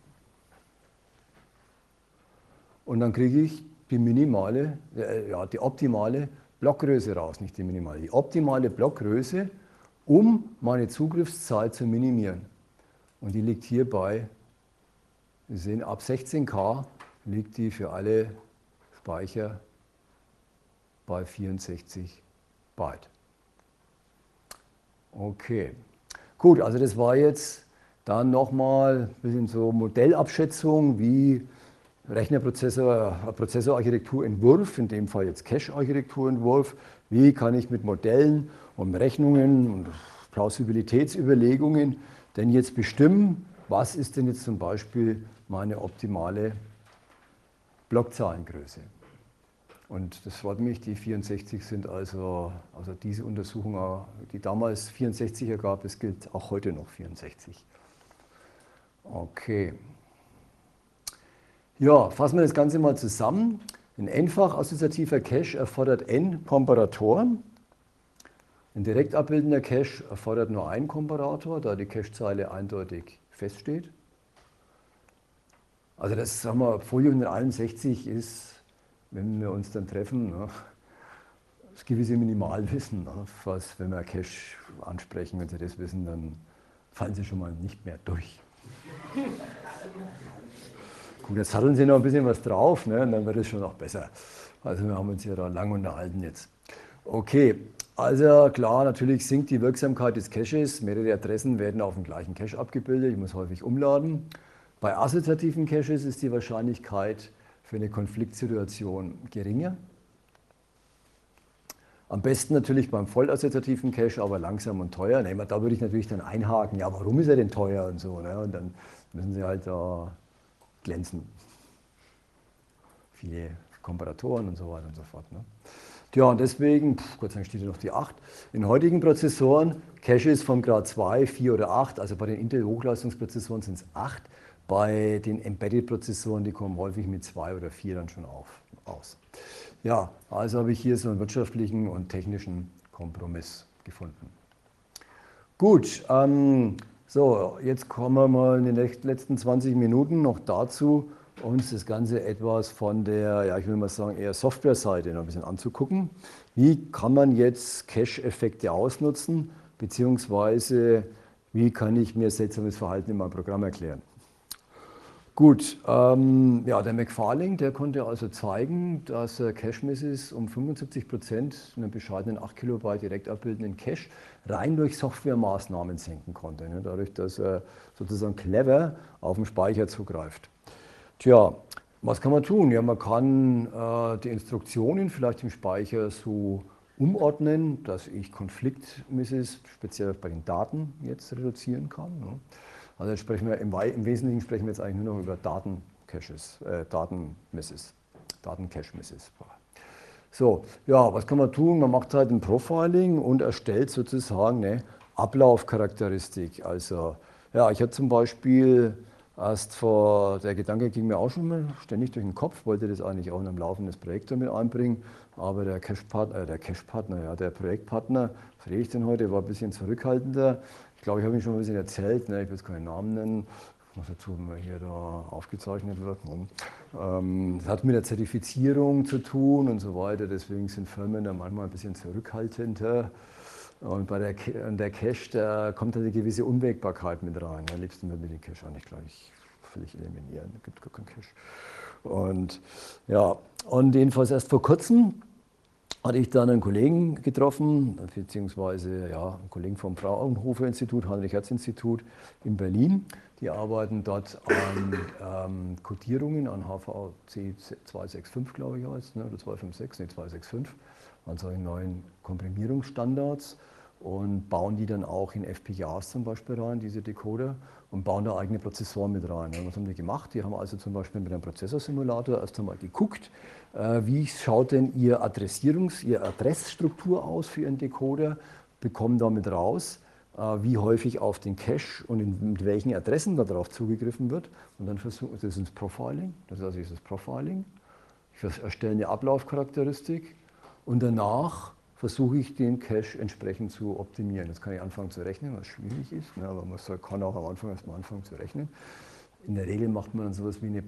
Und dann kriege ich die minimale, die optimale Blockgröße raus, nicht die minimale, die optimale Blockgröße, um meine Zugriffszeit zu minimieren. Und die liegt hier bei, Sie sehen, ab 16K liegt die für alle Speicher bei 64 Byte. Okay, gut, also das war jetzt dann nochmal ein bisschen so Modellabschätzung, wie Prozessorarchitekturentwurf, in dem Fall jetzt Cache-Architekturentwurf, wie kann ich mit Modellen und Rechnungen und Plausibilitätsüberlegungen denn jetzt bestimmen, was ist denn jetzt zum Beispiel meine optimale Blockzahlengröße. Und das freut mich, die 64 sind also diese Untersuchung, die damals 64 ergab, es gilt auch heute noch 64. Okay. Ja, fassen wir das Ganze mal zusammen. Ein n-fach-assoziativer Cache erfordert n Komparatoren. Ein direkt abbildender Cache erfordert nur einen Komparator, da die Cache-Zeile eindeutig feststeht. Also das, sagen wir, Folie 161 ist, wenn wir uns dann treffen, das gewisse Minimalwissen. Wenn wir Cache ansprechen, wenn Sie das wissen, dann fallen Sie schon mal nicht mehr durch. Gut, jetzt satteln Sie noch ein bisschen was drauf, ne, und dann wird es schon noch besser. Also wir haben uns ja da lang unterhalten jetzt. Okay, also klar, natürlich sinkt die Wirksamkeit des Caches. Mehrere Adressen werden auf dem gleichen Cache abgebildet. Ich muss häufig umladen. Bei assoziativen Caches ist die Wahrscheinlichkeit für eine Konfliktsituation geringer. Am besten natürlich beim vollassoziativen Cache, aber langsam und teuer. Ne, da würde ich natürlich dann einhaken, ja, warum ist er denn teuer und so. Ne? Und dann müssen Sie halt da glänzen. Viele Komparatoren und so weiter und so fort. Ne? Ja, und deswegen, Gott sei Dank steht hier noch die 8. In heutigen Prozessoren, Caches vom Grad 2, 4 oder 8, also bei den Intel-Hochleistungsprozessoren sind es 8. Bei den Embedded-Prozessoren, die kommen häufig mit 2 oder 4 dann schon aus. Ja, also habe ich hier so einen wirtschaftlichen und technischen Kompromiss gefunden. Gut, so, jetzt kommen wir mal in den letzten 20 Minuten noch dazu, uns das Ganze etwas von der, ja, ich will mal sagen, eher Software-Seite noch ein bisschen anzugucken. Wie kann man jetzt Cache-Effekte ausnutzen, beziehungsweise wie kann ich mir seltsames Verhalten in meinem Programm erklären? Gut, ja, der McFarling, der konnte also zeigen, dass er Cache-Misses um 75% in einem bescheidenen 8 Kilobyte direkt abbildenden Cache rein durch Softwaremaßnahmen senken konnte, ne, dadurch, dass er sozusagen clever auf den Speicher zugreift. Tja, was kann man tun? Ja, man kann die Instruktionen vielleicht im Speicher so umordnen, dass ich Konfliktmisses speziell bei den Daten jetzt reduzieren kann. Ne. Also jetzt sprechen wir im Wesentlichen sprechen wir jetzt eigentlich nur noch über Datencaches, Datenmisses, Datencache-Misses. So, ja, was kann man tun? Man macht halt ein Profiling und erstellt sozusagen eine Ablaufcharakteristik. Also, ja, ich habe zum Beispiel Der Gedanke ging mir auch schon mal ständig durch den Kopf, wollte das eigentlich auch in einem laufenden Projekt mit einbringen, aber der der Projektpartner, was rede ich denn heute, war ein bisschen zurückhaltender. Ich glaube, ich habe ihn schon ein bisschen erzählt, ne? Ich will jetzt keinen Namen nennen, was dazu, wenn man hier da aufgezeichnet wird. Das hat mit der Zertifizierung zu tun und so weiter, deswegen sind Firmen da manchmal ein bisschen zurückhaltender. Und bei der Cache, da kommt eine gewisse Unwägbarkeit mit rein. Am liebsten würde man den Cache eigentlich gleich völlig eliminieren. Es gibt gar keinen Cache. Und ja, und jedenfalls erst vor kurzem hatte ich dann einen Kollegen getroffen, beziehungsweise ja, einen Kollegen vom Fraunhofer-Institut, Heinrich-Hertz-Institut in Berlin. Die arbeiten dort an Codierungen, an HVC 265, glaube ich, heißt, ne, oder 256, nee, 265, an solchen neuen Komprimierungsstandards und bauen die dann auch in FPGAs zum Beispiel rein, diese Decoder, und bauen da eigene Prozessoren mit rein. Und was haben die gemacht? Die haben also zum Beispiel mit einem Prozessorsimulator erst einmal geguckt, wie schaut denn Ihre Adressstruktur aus für Ihren Decoder, bekommen damit raus, wie häufig auf den Cache und mit welchen Adressen darauf zugegriffen wird. Und dann versuchen, das ist das Profiling, das ist also dieses Profiling. Ich erstelle eine Ablaufcharakteristik und danach versuche ich den Cache entsprechend zu optimieren. Jetzt kann ich anfangen zu rechnen, was schwierig ist, ne, aber man kann auch am Anfang erstmal anfangen zu rechnen. In der Regel macht man dann sowas wie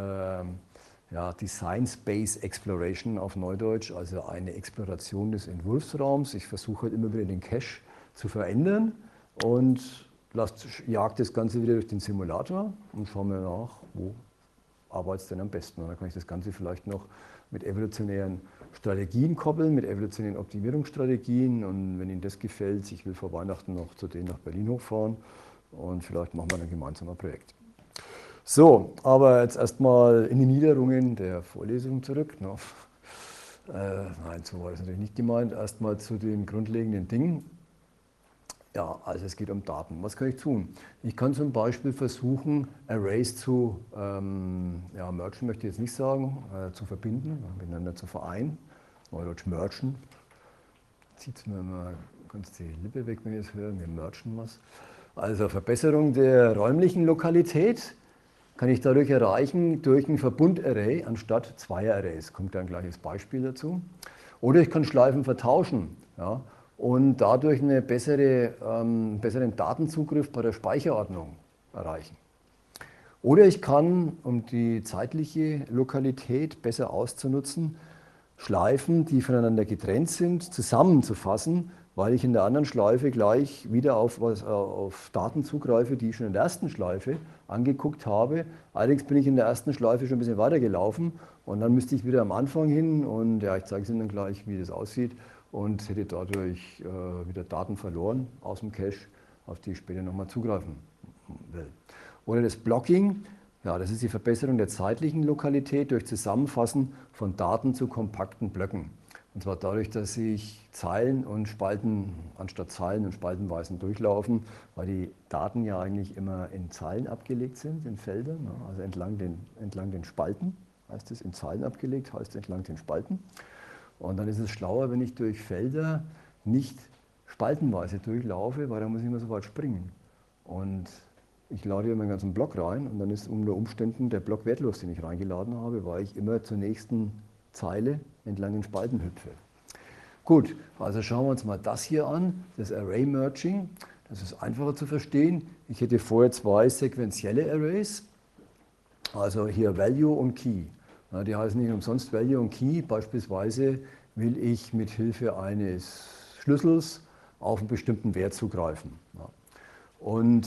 eine Design Space Exploration auf Neudeutsch, also eine Exploration des Entwurfsraums. Ich versuche halt immer wieder den Cache zu verändern und jagt das Ganze wieder durch den Simulator und schaue mir nach, wo arbeitet es denn am besten. Und dann kann ich das Ganze vielleicht noch mit evolutionären Strategien koppeln, mit evolutionären Optimierungsstrategien. Und wenn Ihnen das gefällt, ich will vor Weihnachten noch zu denen nach Berlin hochfahren und vielleicht machen wir dann gemeinsam ein Projekt. So, aber jetzt erstmal in die Niederungen der Vorlesung zurück. Nein, so war das natürlich nicht gemeint. Erstmal zu den grundlegenden Dingen. Ja, also es geht um Daten. Was kann ich tun? Ich kann zum Beispiel versuchen, Arrays zu mergen, möchte ich jetzt nicht sagen, zu verbinden, miteinander zu vereinen. Neudeutsch mergen. Zieht mir mal ganz die Lippe weg, wenn ich es höre. Wir mergen was. Also Verbesserung der räumlichen Lokalität kann ich dadurch erreichen durch ein Verbundarray anstatt zweier Arrays. Kommt da ein gleiches Beispiel dazu. Oder ich kann Schleifen vertauschen. Ja, und dadurch einen besseren Datenzugriff bei der Speicherordnung erreichen. Oder ich kann, um die zeitliche Lokalität besser auszunutzen, Schleifen, die voneinander getrennt sind, zusammenzufassen, weil ich in der anderen Schleife gleich wieder auf Daten zugreife, die ich schon in der ersten Schleife angeguckt habe. Allerdings bin ich in der ersten Schleife schon ein bisschen weiter gelaufen und dann müsste ich wieder am Anfang hin und ja, ich zeige es Ihnen dann gleich, wie das aussieht. Und hätte dadurch wieder Daten verloren aus dem Cache, auf die ich später nochmal zugreifen will. Oder das Blocking, ja, das ist die Verbesserung der zeitlichen Lokalität durch Zusammenfassen von Daten zu kompakten Blöcken. Und zwar dadurch, dass sich Zeilen und Spalten anstatt Zeilen und Spaltenweisen durchlaufen, weil die Daten ja eigentlich immer in Zeilen abgelegt sind, in Feldern, ne? Also entlang den Spalten heißt es, in Zeilen abgelegt heißt entlang den Spalten. Und dann ist es schlauer, wenn ich durch Felder nicht spaltenweise durchlaufe, weil da muss ich immer so weit springen. Und ich lade hier meinen ganzen Block rein und dann ist unter Umständen der Block wertlos, den ich reingeladen habe, weil ich immer zur nächsten Zeile entlang den Spalten hüpfe. Gut, also schauen wir uns mal das hier an, das Array Merging. Das ist einfacher zu verstehen. Ich hätte vorher zwei sequentielle Arrays, also hier Value und Key. Ja, die heißen nicht umsonst Value und Key. Beispielsweise will ich mit Hilfe eines Schlüssels auf einen bestimmten Wert zugreifen. Ja. Und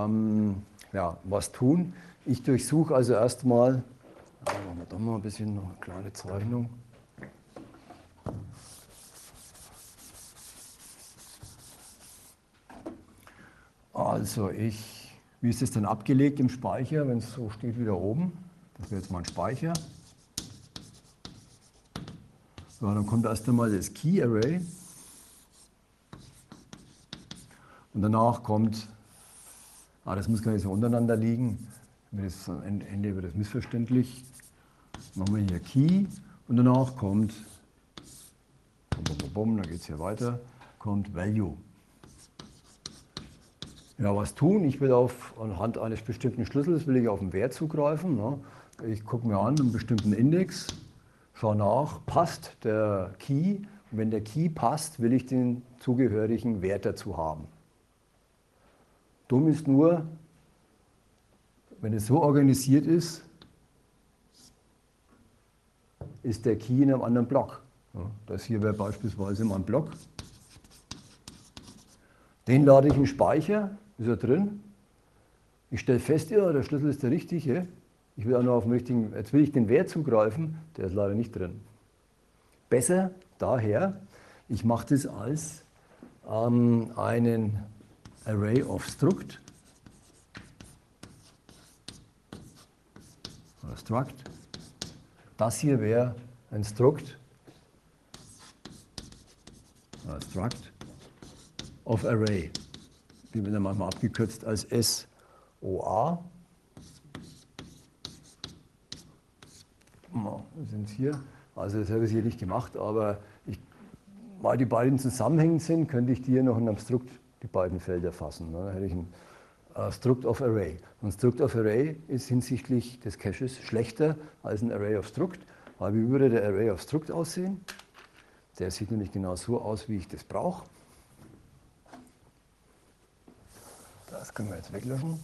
was tun? Ich durchsuche also erstmal, machen wir doch mal ein bisschen noch eine kleine Zeichnung. Also wie ist es dann abgelegt im Speicher, wenn es so steht wie da oben? Das wäre jetzt mal ein Speicher. So, dann kommt erst einmal das Key Array. Und danach kommt, das muss gar nicht so untereinander liegen, am Ende wird das missverständlich. Machen wir hier Key und danach kommt, dann geht es hier weiter, kommt Value. Ja, was tun? Ich will anhand eines bestimmten Schlüssels will ich auf den Wert zugreifen. Ne? Ich gucke mir an einen bestimmten Index, schaue nach, passt der Key? Und wenn der Key passt, will ich den zugehörigen Wert dazu haben. Dumm ist nur, wenn es so organisiert ist, ist der Key in einem anderen Block. Ja, das hier wäre beispielsweise mein Block. Den lade ich in den Speicher, ist er drin. Ich stelle fest, ja, der Schlüssel ist der richtige. Ich will auch noch auf den richtigen, jetzt will ich den Wert zugreifen, der ist leider nicht drin. Besser daher, ich mache das als einen Array of Struct. Oder Struct. Das hier wäre ein Struct. Oder Struct of Array. Die wird dann manchmal abgekürzt als SOA. Wir sind hier. Also das habe ich hier nicht gemacht, aber weil die beiden zusammenhängend sind, könnte ich die hier noch in einem Struct die beiden Felder fassen. Dann hätte ich ein Struct of Array. Und Struct of Array ist hinsichtlich des Caches schlechter als ein Array of Struct. Weil wie würde der Array of Struct aussehen? Der sieht nämlich genau so aus, wie ich das brauche. Das können wir jetzt weglöschen.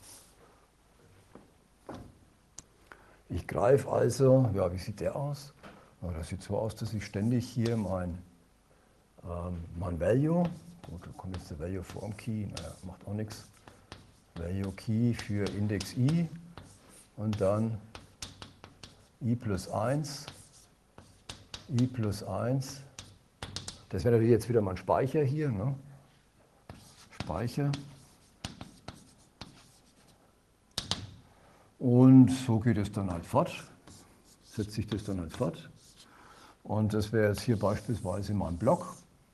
Ich greife also, ja, wie sieht der aus? Oh, das sieht so aus, dass ich ständig hier mein Value, gut, da kommt jetzt der Value Form Key, naja, macht auch nichts. Value Key für Index I und dann I plus 1, I plus 1. Das wäre natürlich jetzt wieder mein Speicher hier, ne? Speicher. Und so geht es dann halt fort, setzt sich das dann halt fort. Und das wäre jetzt hier beispielsweise mein Block.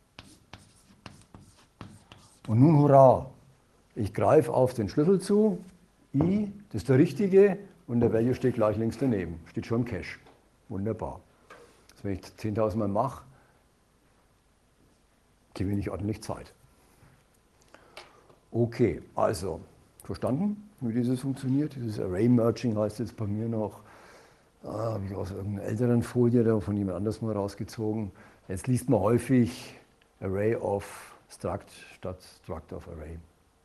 Und nun hurra, ich greife auf den Schlüssel zu, I, das ist der richtige und der Value steht gleich links daneben, steht schon im Cache. Wunderbar. Also wenn ich 10.000 Mal mache, gewinne ich ordentlich Zeit. Okay, also verstanden, wie dieses funktioniert? Dieses Array Merging heißt jetzt bei mir noch, habe ich aus irgendeiner älteren Folie da von jemand anders mal rausgezogen. Jetzt liest man häufig Array of Struct statt Struct of Array.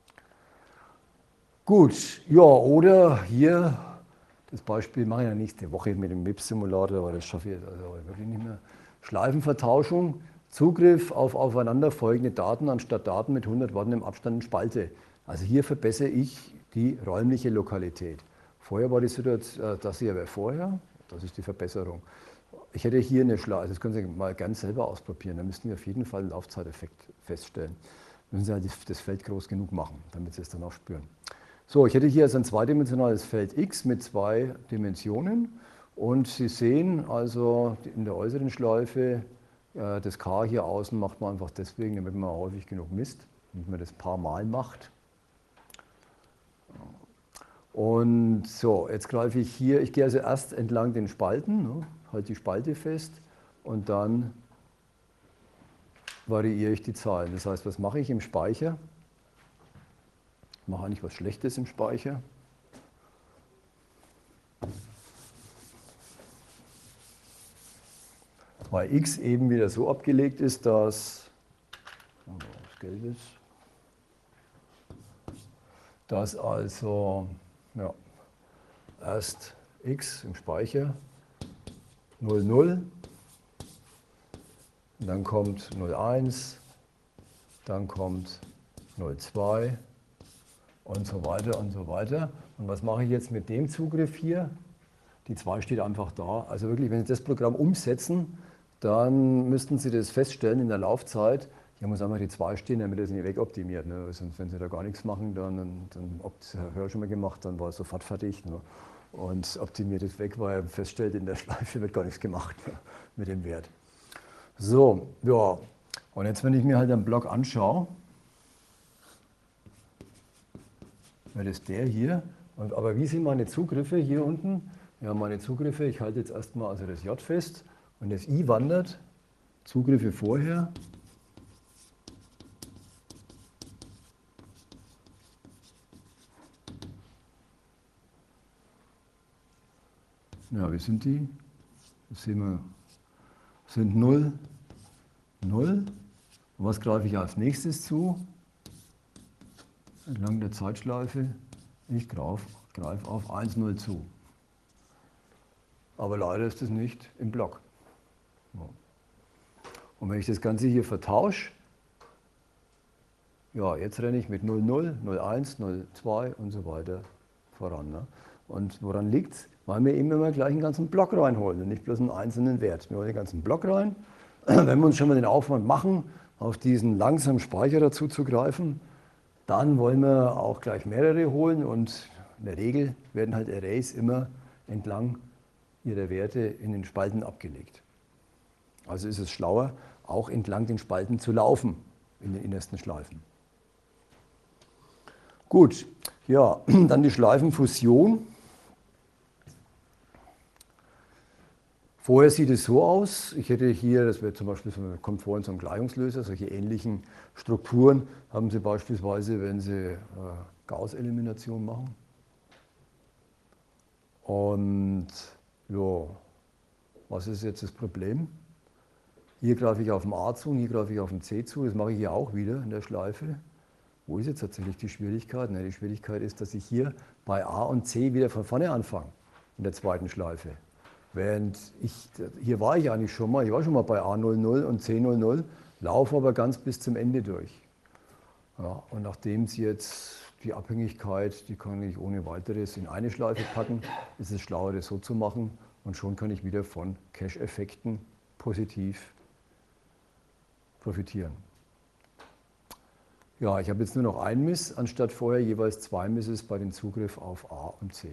Gut, ja, oder hier, das Beispiel mache ich ja nächste Woche mit dem MIPS-Simulator, aber das schaffe ich jetzt also wirklich nicht mehr. Schleifenvertauschung, Zugriff auf aufeinanderfolgende Daten anstatt Daten mit 100 Worten im Abstand in Spalte. Also hier verbessere ich die räumliche Lokalität. Vorher war die Situation, das hier wäre vorher, das ist die Verbesserung. Ich hätte hier eine Schleife, das können Sie mal ganz selber ausprobieren, da müssten wir auf jeden Fall einen Laufzeiteffekt feststellen. Müssen Sie halt das Feld groß genug machen, damit Sie es dann auch spüren. So, ich hätte hier also ein zweidimensionales Feld X mit 2 Dimensionen und Sie sehen also in der äußeren Schleife, das K hier außen macht man einfach deswegen, damit man häufig genug misst, damit man das ein paar Mal macht. Und so, jetzt greife ich hier, ich gehe also erst entlang den Spalten, ne, halte die Spalte fest und dann variiere ich die Zahlen. Das heißt, was mache ich im Speicher? Ich mache eigentlich was Schlechtes im Speicher. Weil x eben wieder so abgelegt ist, dass, was gelb ist, dass also ja, erst x im Speicher 0, 0, dann kommt 0, 1, dann kommt 0, 2 und so weiter und so weiter. Und was mache ich jetzt mit dem Zugriff hier? Die 2 steht einfach da. Also wirklich, wenn Sie das Programm umsetzen, dann müssten Sie das feststellen in der Laufzeit. Hier muss einmal die 2 stehen, damit das nicht wegoptimiert. Ne? Sonst, wenn Sie da gar nichts machen, dann das habe ich schon mal gemacht, dann war es sofort fertig. Ne? Und optimiert es weg, weil er feststellt, in der Schleife wird gar nichts gemacht, ne? Mit dem Wert. So, ja. Und jetzt, wenn ich mir halt den Block anschaue, wäre das der hier. Aber wie sind meine Zugriffe hier unten? Ja, meine Zugriffe, ich halte jetzt erstmal also das J fest und das I wandert, Zugriffe vorher. Ja, wie sind die? Das sehen wir, sind 0, 0. Und was greife ich als nächstes zu? Entlang der Zeitschleife. Ich greife auf 1, 0 zu. Aber leider ist das nicht im Block. Und wenn ich das Ganze hier vertausche, ja, jetzt renne ich mit 0, 0, 0, 1, 0, 2 und so weiter voran. Ne? Und woran liegt es? Weil wir eben immer gleich einen ganzen Block reinholen und nicht bloß einen einzelnen Wert. Wir holen den ganzen Block rein. Wenn wir uns schon mal den Aufwand machen, auf diesen langsamen Speicher dazu zu greifen, dann wollen wir auch gleich mehrere holen und in der Regel werden halt Arrays immer entlang ihrer Werte in den Spalten abgelegt. Also ist es schlauer, auch entlang den Spalten zu laufen in den innersten Schleifen. Gut, ja, dann die Schleifenfusion. Vorher sieht es so aus, ich hätte hier, das wäre zum Beispiel, kommt vor in so einem Gleichungslöser, solche ähnlichen Strukturen haben Sie beispielsweise, wenn Sie Gauß-Elimination machen. Und ja, was ist jetzt das Problem? Hier greife ich auf den A zu und hier greife ich auf den C zu, das mache ich hier auch wieder in der Schleife. Wo ist jetzt tatsächlich die Schwierigkeit? Die Schwierigkeit ist, dass ich hier bei A und C wieder von vorne anfange, in der zweiten Schleife. Während hier war ich eigentlich schon mal, ich war schon mal bei A00 und C00, laufe aber ganz bis zum Ende durch. Ja, und nachdem Sie jetzt die Abhängigkeit, die kann ich ohne weiteres in eine Schleife packen, ist es schlauer, das so zu machen und schon kann ich wieder von Cache-Effekten positiv profitieren. Ja, ich habe jetzt nur noch ein Miss, anstatt vorher jeweils 2 Misses bei dem Zugriff auf A und C.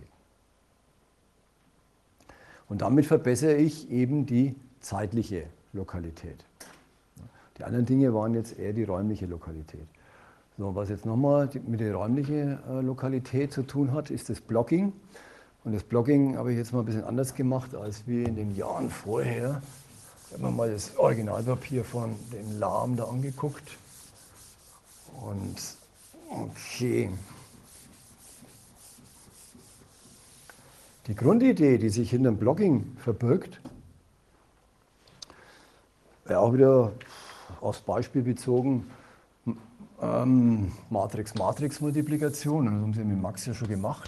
Und damit verbessere ich eben die zeitliche Lokalität. Die anderen Dinge waren jetzt eher die räumliche Lokalität. So, was jetzt nochmal mit der räumlichen Lokalität zu tun hat, ist das Blocking. Und das Blocking habe ich jetzt mal ein bisschen anders gemacht als wie in den Jahren vorher. Ich habe mir mal das Originalpapier von dem Lahm da angeguckt. Und okay. Die Grundidee, die sich hinter dem Blocking verbirgt, wäre auch wieder aufs Beispiel bezogen, Matrix-Matrix-Multiplikation. Das haben Sie mit Max ja schon gemacht.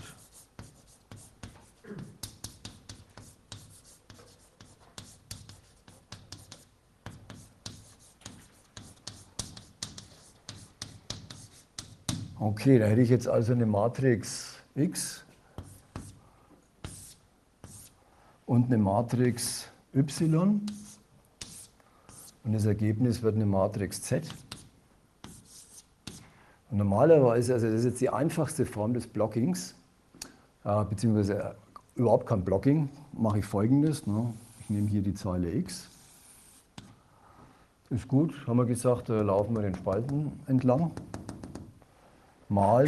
Okay, da hätte ich jetzt also eine Matrix X und eine Matrix Y und das Ergebnis wird eine Matrix Z. Und normalerweise, also das ist jetzt die einfachste Form des Blockings, beziehungsweise überhaupt kein Blocking, mache ich Folgendes. Ne? Ich nehme hier die Zeile X. Ist gut, haben wir gesagt, da laufen wir den Spalten entlang. Mal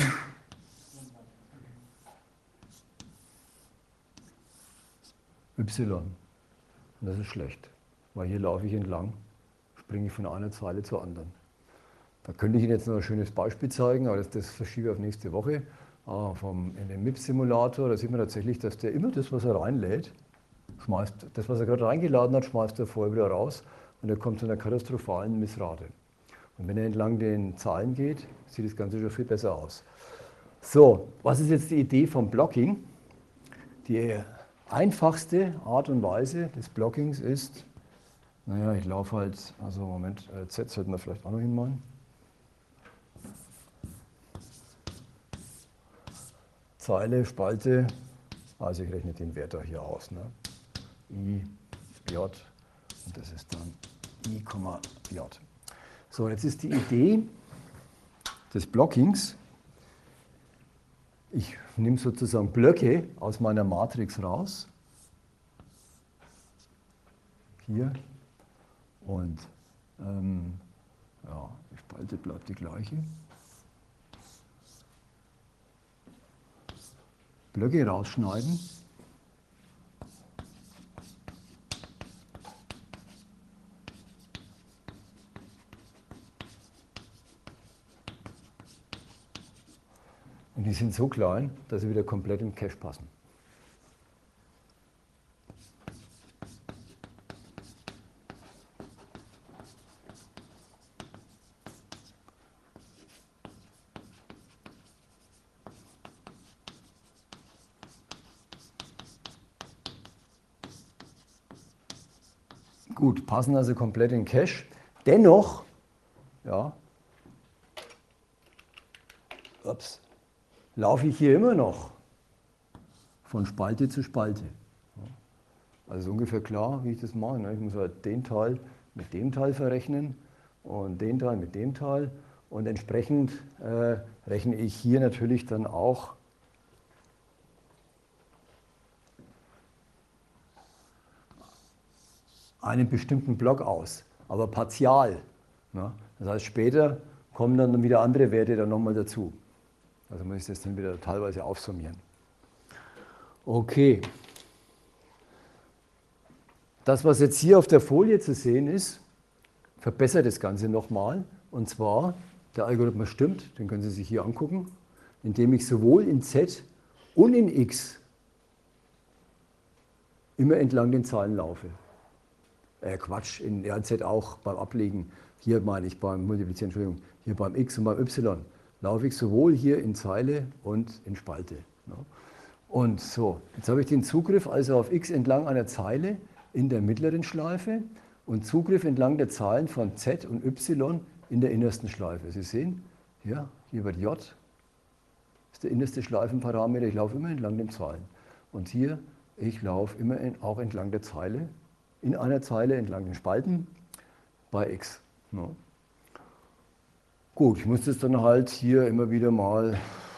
Y. Und das ist schlecht, weil hier laufe ich entlang, springe ich von einer Zeile zur anderen. Da könnte ich Ihnen jetzt noch ein schönes Beispiel zeigen, aber das verschiebe ich auf nächste Woche. In dem MIP-Simulator, da sieht man tatsächlich, dass der immer das, was er reinlädt, schmeißt, das, was er gerade reingeladen hat, schmeißt er vorher wieder raus und er kommt zu einer katastrophalen Missrate. Und wenn er entlang den Zahlen geht, sieht das Ganze schon viel besser aus. So, was ist jetzt die Idee vom Blocking? Die einfachste Art und Weise des Blockings ist, naja, ich laufe halt, also Moment, Z sollten wir vielleicht auch noch hinmalen. Zeile, Spalte, also ich rechne den Wert da hier aus. Ne? I, J und das ist dann I, J. So, jetzt ist die Idee des Blockings, ich nehme sozusagen Blöcke aus meiner Matrix raus, hier, und ja, die Spalte bleibt die gleiche. Blöcke rausschneiden. Und die sind so klein, dass sie wieder komplett im Cache passen. Gut, passen also komplett in Cache. Dennoch, ja, laufe ich hier immer noch von Spalte zu Spalte. Also ist ungefähr klar, wie ich das mache. Ich muss halt den Teil mit dem Teil verrechnen und den Teil mit dem Teil. Und entsprechend rechne ich hier natürlich dann auch einen bestimmten Block aus, aber partial. Ne? Das heißt, später kommen dann wieder andere Werte dann nochmal dazu. Also muss ich das dann wieder teilweise aufsummieren. Okay. Das, was jetzt hier auf der Folie zu sehen ist, verbessert das Ganze nochmal. Und zwar, der Algorithmus stimmt, den können Sie sich hier angucken, indem ich sowohl in Z und in X immer entlang den Zahlen laufe. Quatsch, in Z auch beim Ablegen, hier meine ich beim Multiplizieren, Entschuldigung, hier beim X und beim Y laufe ich sowohl hier in Zeile und in Spalte. Ja. Und so, jetzt habe ich den Zugriff also auf X entlang einer Zeile in der mittleren Schleife und Zugriff entlang der Zahlen von Z und Y in der innersten Schleife. Sie sehen, hier wird J, ist der innerste Schleifenparameter, ich laufe immer entlang den Zahlen. Und hier, ich laufe immer auch entlang der Zeile, in einer Zeile entlang den Spalten bei X. Ja. Gut, ich muss das dann halt hier immer wieder mal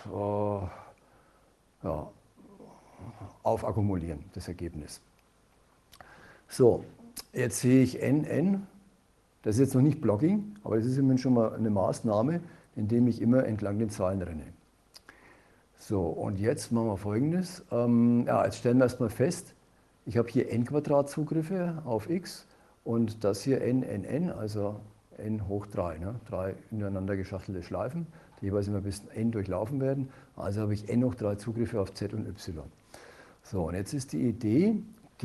aufakkumulieren, das Ergebnis. So, jetzt sehe ich NN, das ist jetzt noch nicht Blocking, aber das ist immerhin schon mal eine Maßnahme, indem ich immer entlang den Zahlen renne. So, und jetzt machen wir Folgendes. Jetzt stellen wir erstmal fest, ich habe hier n² Zugriffe auf x und das hier NNN, also n hoch 3, ne? 3 ineinander geschachtelte Schleifen, die jeweils immer bis n durchlaufen werden. Also habe ich n hoch 3 Zugriffe auf z und y. So, und jetzt ist die Idee, die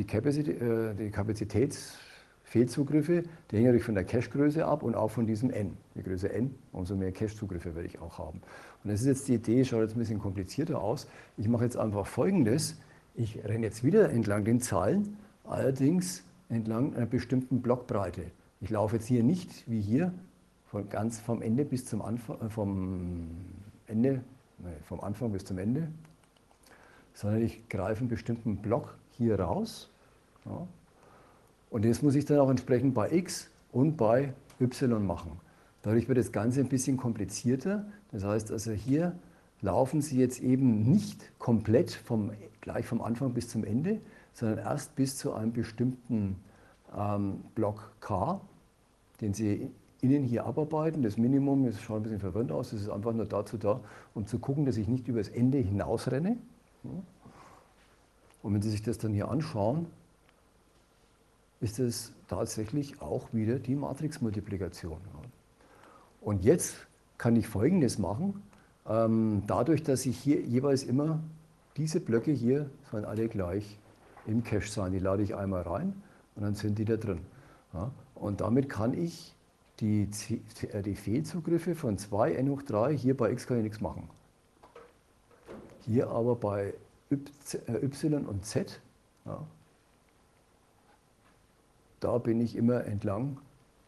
Kapazitätsfehlzugriffe, die hängen natürlich von der Cache-Größe ab und auch von diesem n. Je größer n, umso mehr Cache-Zugriffe werde ich auch haben. Und das ist jetzt die Idee, schaut jetzt ein bisschen komplizierter aus. Ich mache jetzt einfach Folgendes. Ich renne jetzt wieder entlang den Zahlen, allerdings entlang einer bestimmten Blockbreite. Ich laufe jetzt hier nicht wie hier ganz vom Ende bis zum Anfang, vom Anfang bis zum Ende, sondern ich greife einen bestimmten Block hier raus. Ja. Und das muss ich dann auch entsprechend bei x und bei y machen. Dadurch wird das Ganze ein bisschen komplizierter. Das heißt also, hier laufen Sie jetzt eben nicht komplett gleich vom Anfang bis zum Ende, sondern erst bis zu einem bestimmten Block K, den Sie innen hier abarbeiten. Das Minimum, das schaut ein bisschen verwirrend aus, das ist einfach nur dazu da, um zu gucken, dass ich nicht über das Ende hinausrenne. Und wenn Sie sich das dann hier anschauen, ist es tatsächlich auch wieder die Matrixmultiplikation. Und jetzt kann ich Folgendes machen. Dadurch, dass ich hier jeweils immer diese Blöcke hier sollen alle gleich im Cache sein. Die lade ich einmal rein und dann sind die da drin. Ja, und damit kann ich die Fehlzugriffe von 2 n hoch 3, hier bei x kann ich nichts machen. Hier aber bei y und z, ja, da bin ich immer entlang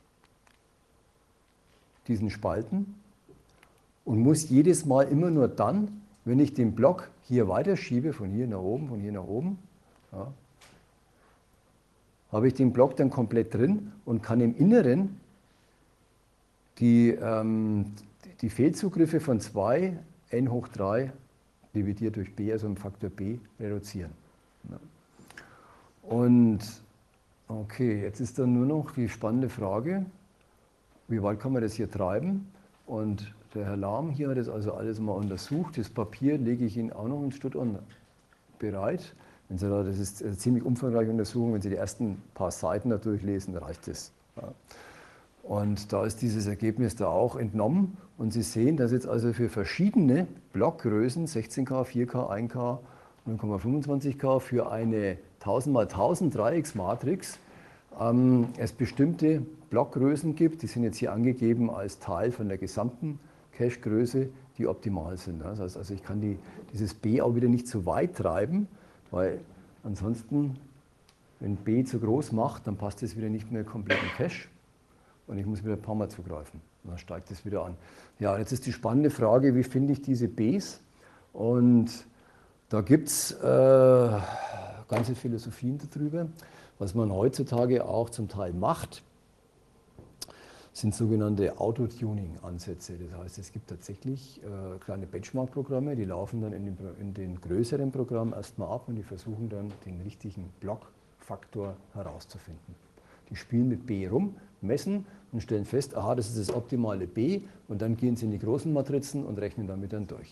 diesen Spalten und muss jedes Mal immer nur dann, wenn ich den Block hier weiterschiebe, von hier nach oben, ja, habe ich den Block dann komplett drin und kann im Inneren die Fehlzugriffe von 2 n hoch 3 dividiert durch b, also im Faktor b, reduzieren. Ja. Und okay, jetzt ist dann nur noch die spannende Frage, wie weit kann man das hier treiben? Und der Herr Lahm hier hat das also alles mal untersucht. Das Papier lege ich Ihnen auch noch ein Stück bereit. Das ist eine ziemlich umfangreiche Untersuchung. Wenn Sie die ersten paar Seiten da durchlesen, reicht das. Ja. Und da ist dieses Ergebnis da auch entnommen. Und Sie sehen, dass jetzt also für verschiedene Blockgrößen, 16K, 4K, 1K, 0,25K, für eine 1000 mal 1000 Dreiecksmatrix es bestimmte Blockgrößen gibt, die sind jetzt hier angegeben als Teil von der gesamten Cache-Größe, die optimal sind. Das heißt also, ich kann dieses B auch wieder nicht zu weit treiben, weil ansonsten Wenn B zu groß macht, dann passt es wieder nicht mehr komplett in Cache und ich muss wieder ein paar Mal zugreifen. Und dann steigt es wieder an. Ja, jetzt ist die spannende Frage, wie finde ich diese Bs? Und da gibt es ganze Philosophien darüber. Was man heutzutage auch zum Teil macht, sind sogenannte Auto-Tuning-Ansätze. Das heißt, es gibt tatsächlich kleine Benchmark-Programme, die laufen dann in den größeren Programmen erstmal ab und die versuchen dann den richtigen Blockfaktor herauszufinden. Die spielen mit B rum, messen und stellen fest, aha, das ist das optimale B und dann gehen sie in die großen Matrizen und rechnen damit dann durch.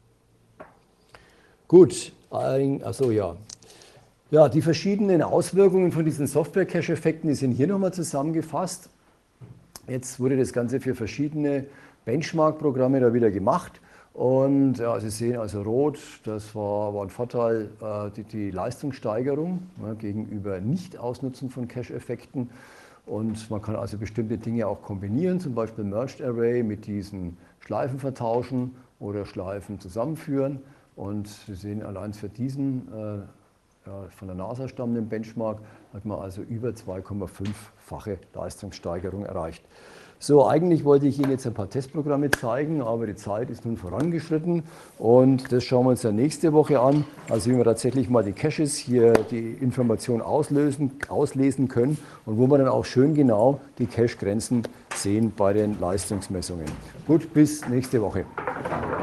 Gut, also ja. Ja, die verschiedenen Auswirkungen von diesen Software-Cache-Effekten, die sind hier nochmal zusammengefasst. Jetzt wurde das Ganze für verschiedene Benchmark-Programme da wieder gemacht. Und ja, Sie sehen also rot, das war ein Vorteil, die Leistungssteigerung gegenüber Nicht-Ausnutzen von Cache-Effekten. Und man kann also bestimmte Dinge auch kombinieren, zum Beispiel Merged Array mit diesen Schleifen vertauschen oder Schleifen zusammenführen. Und Sie sehen allein für diesen von der NASA stammenden Benchmark hat man also über 2,5-fache Leistungssteigerung erreicht. So, eigentlich wollte ich Ihnen jetzt ein paar Testprogramme zeigen, aber die Zeit ist nun vorangeschritten und das schauen wir uns dann nächste Woche an. Also wie wir tatsächlich mal die Caches hier die Information auslesen können und wo wir dann auch schön genau die Cache-Grenzen sehen bei den Leistungsmessungen. Gut, bis nächste Woche.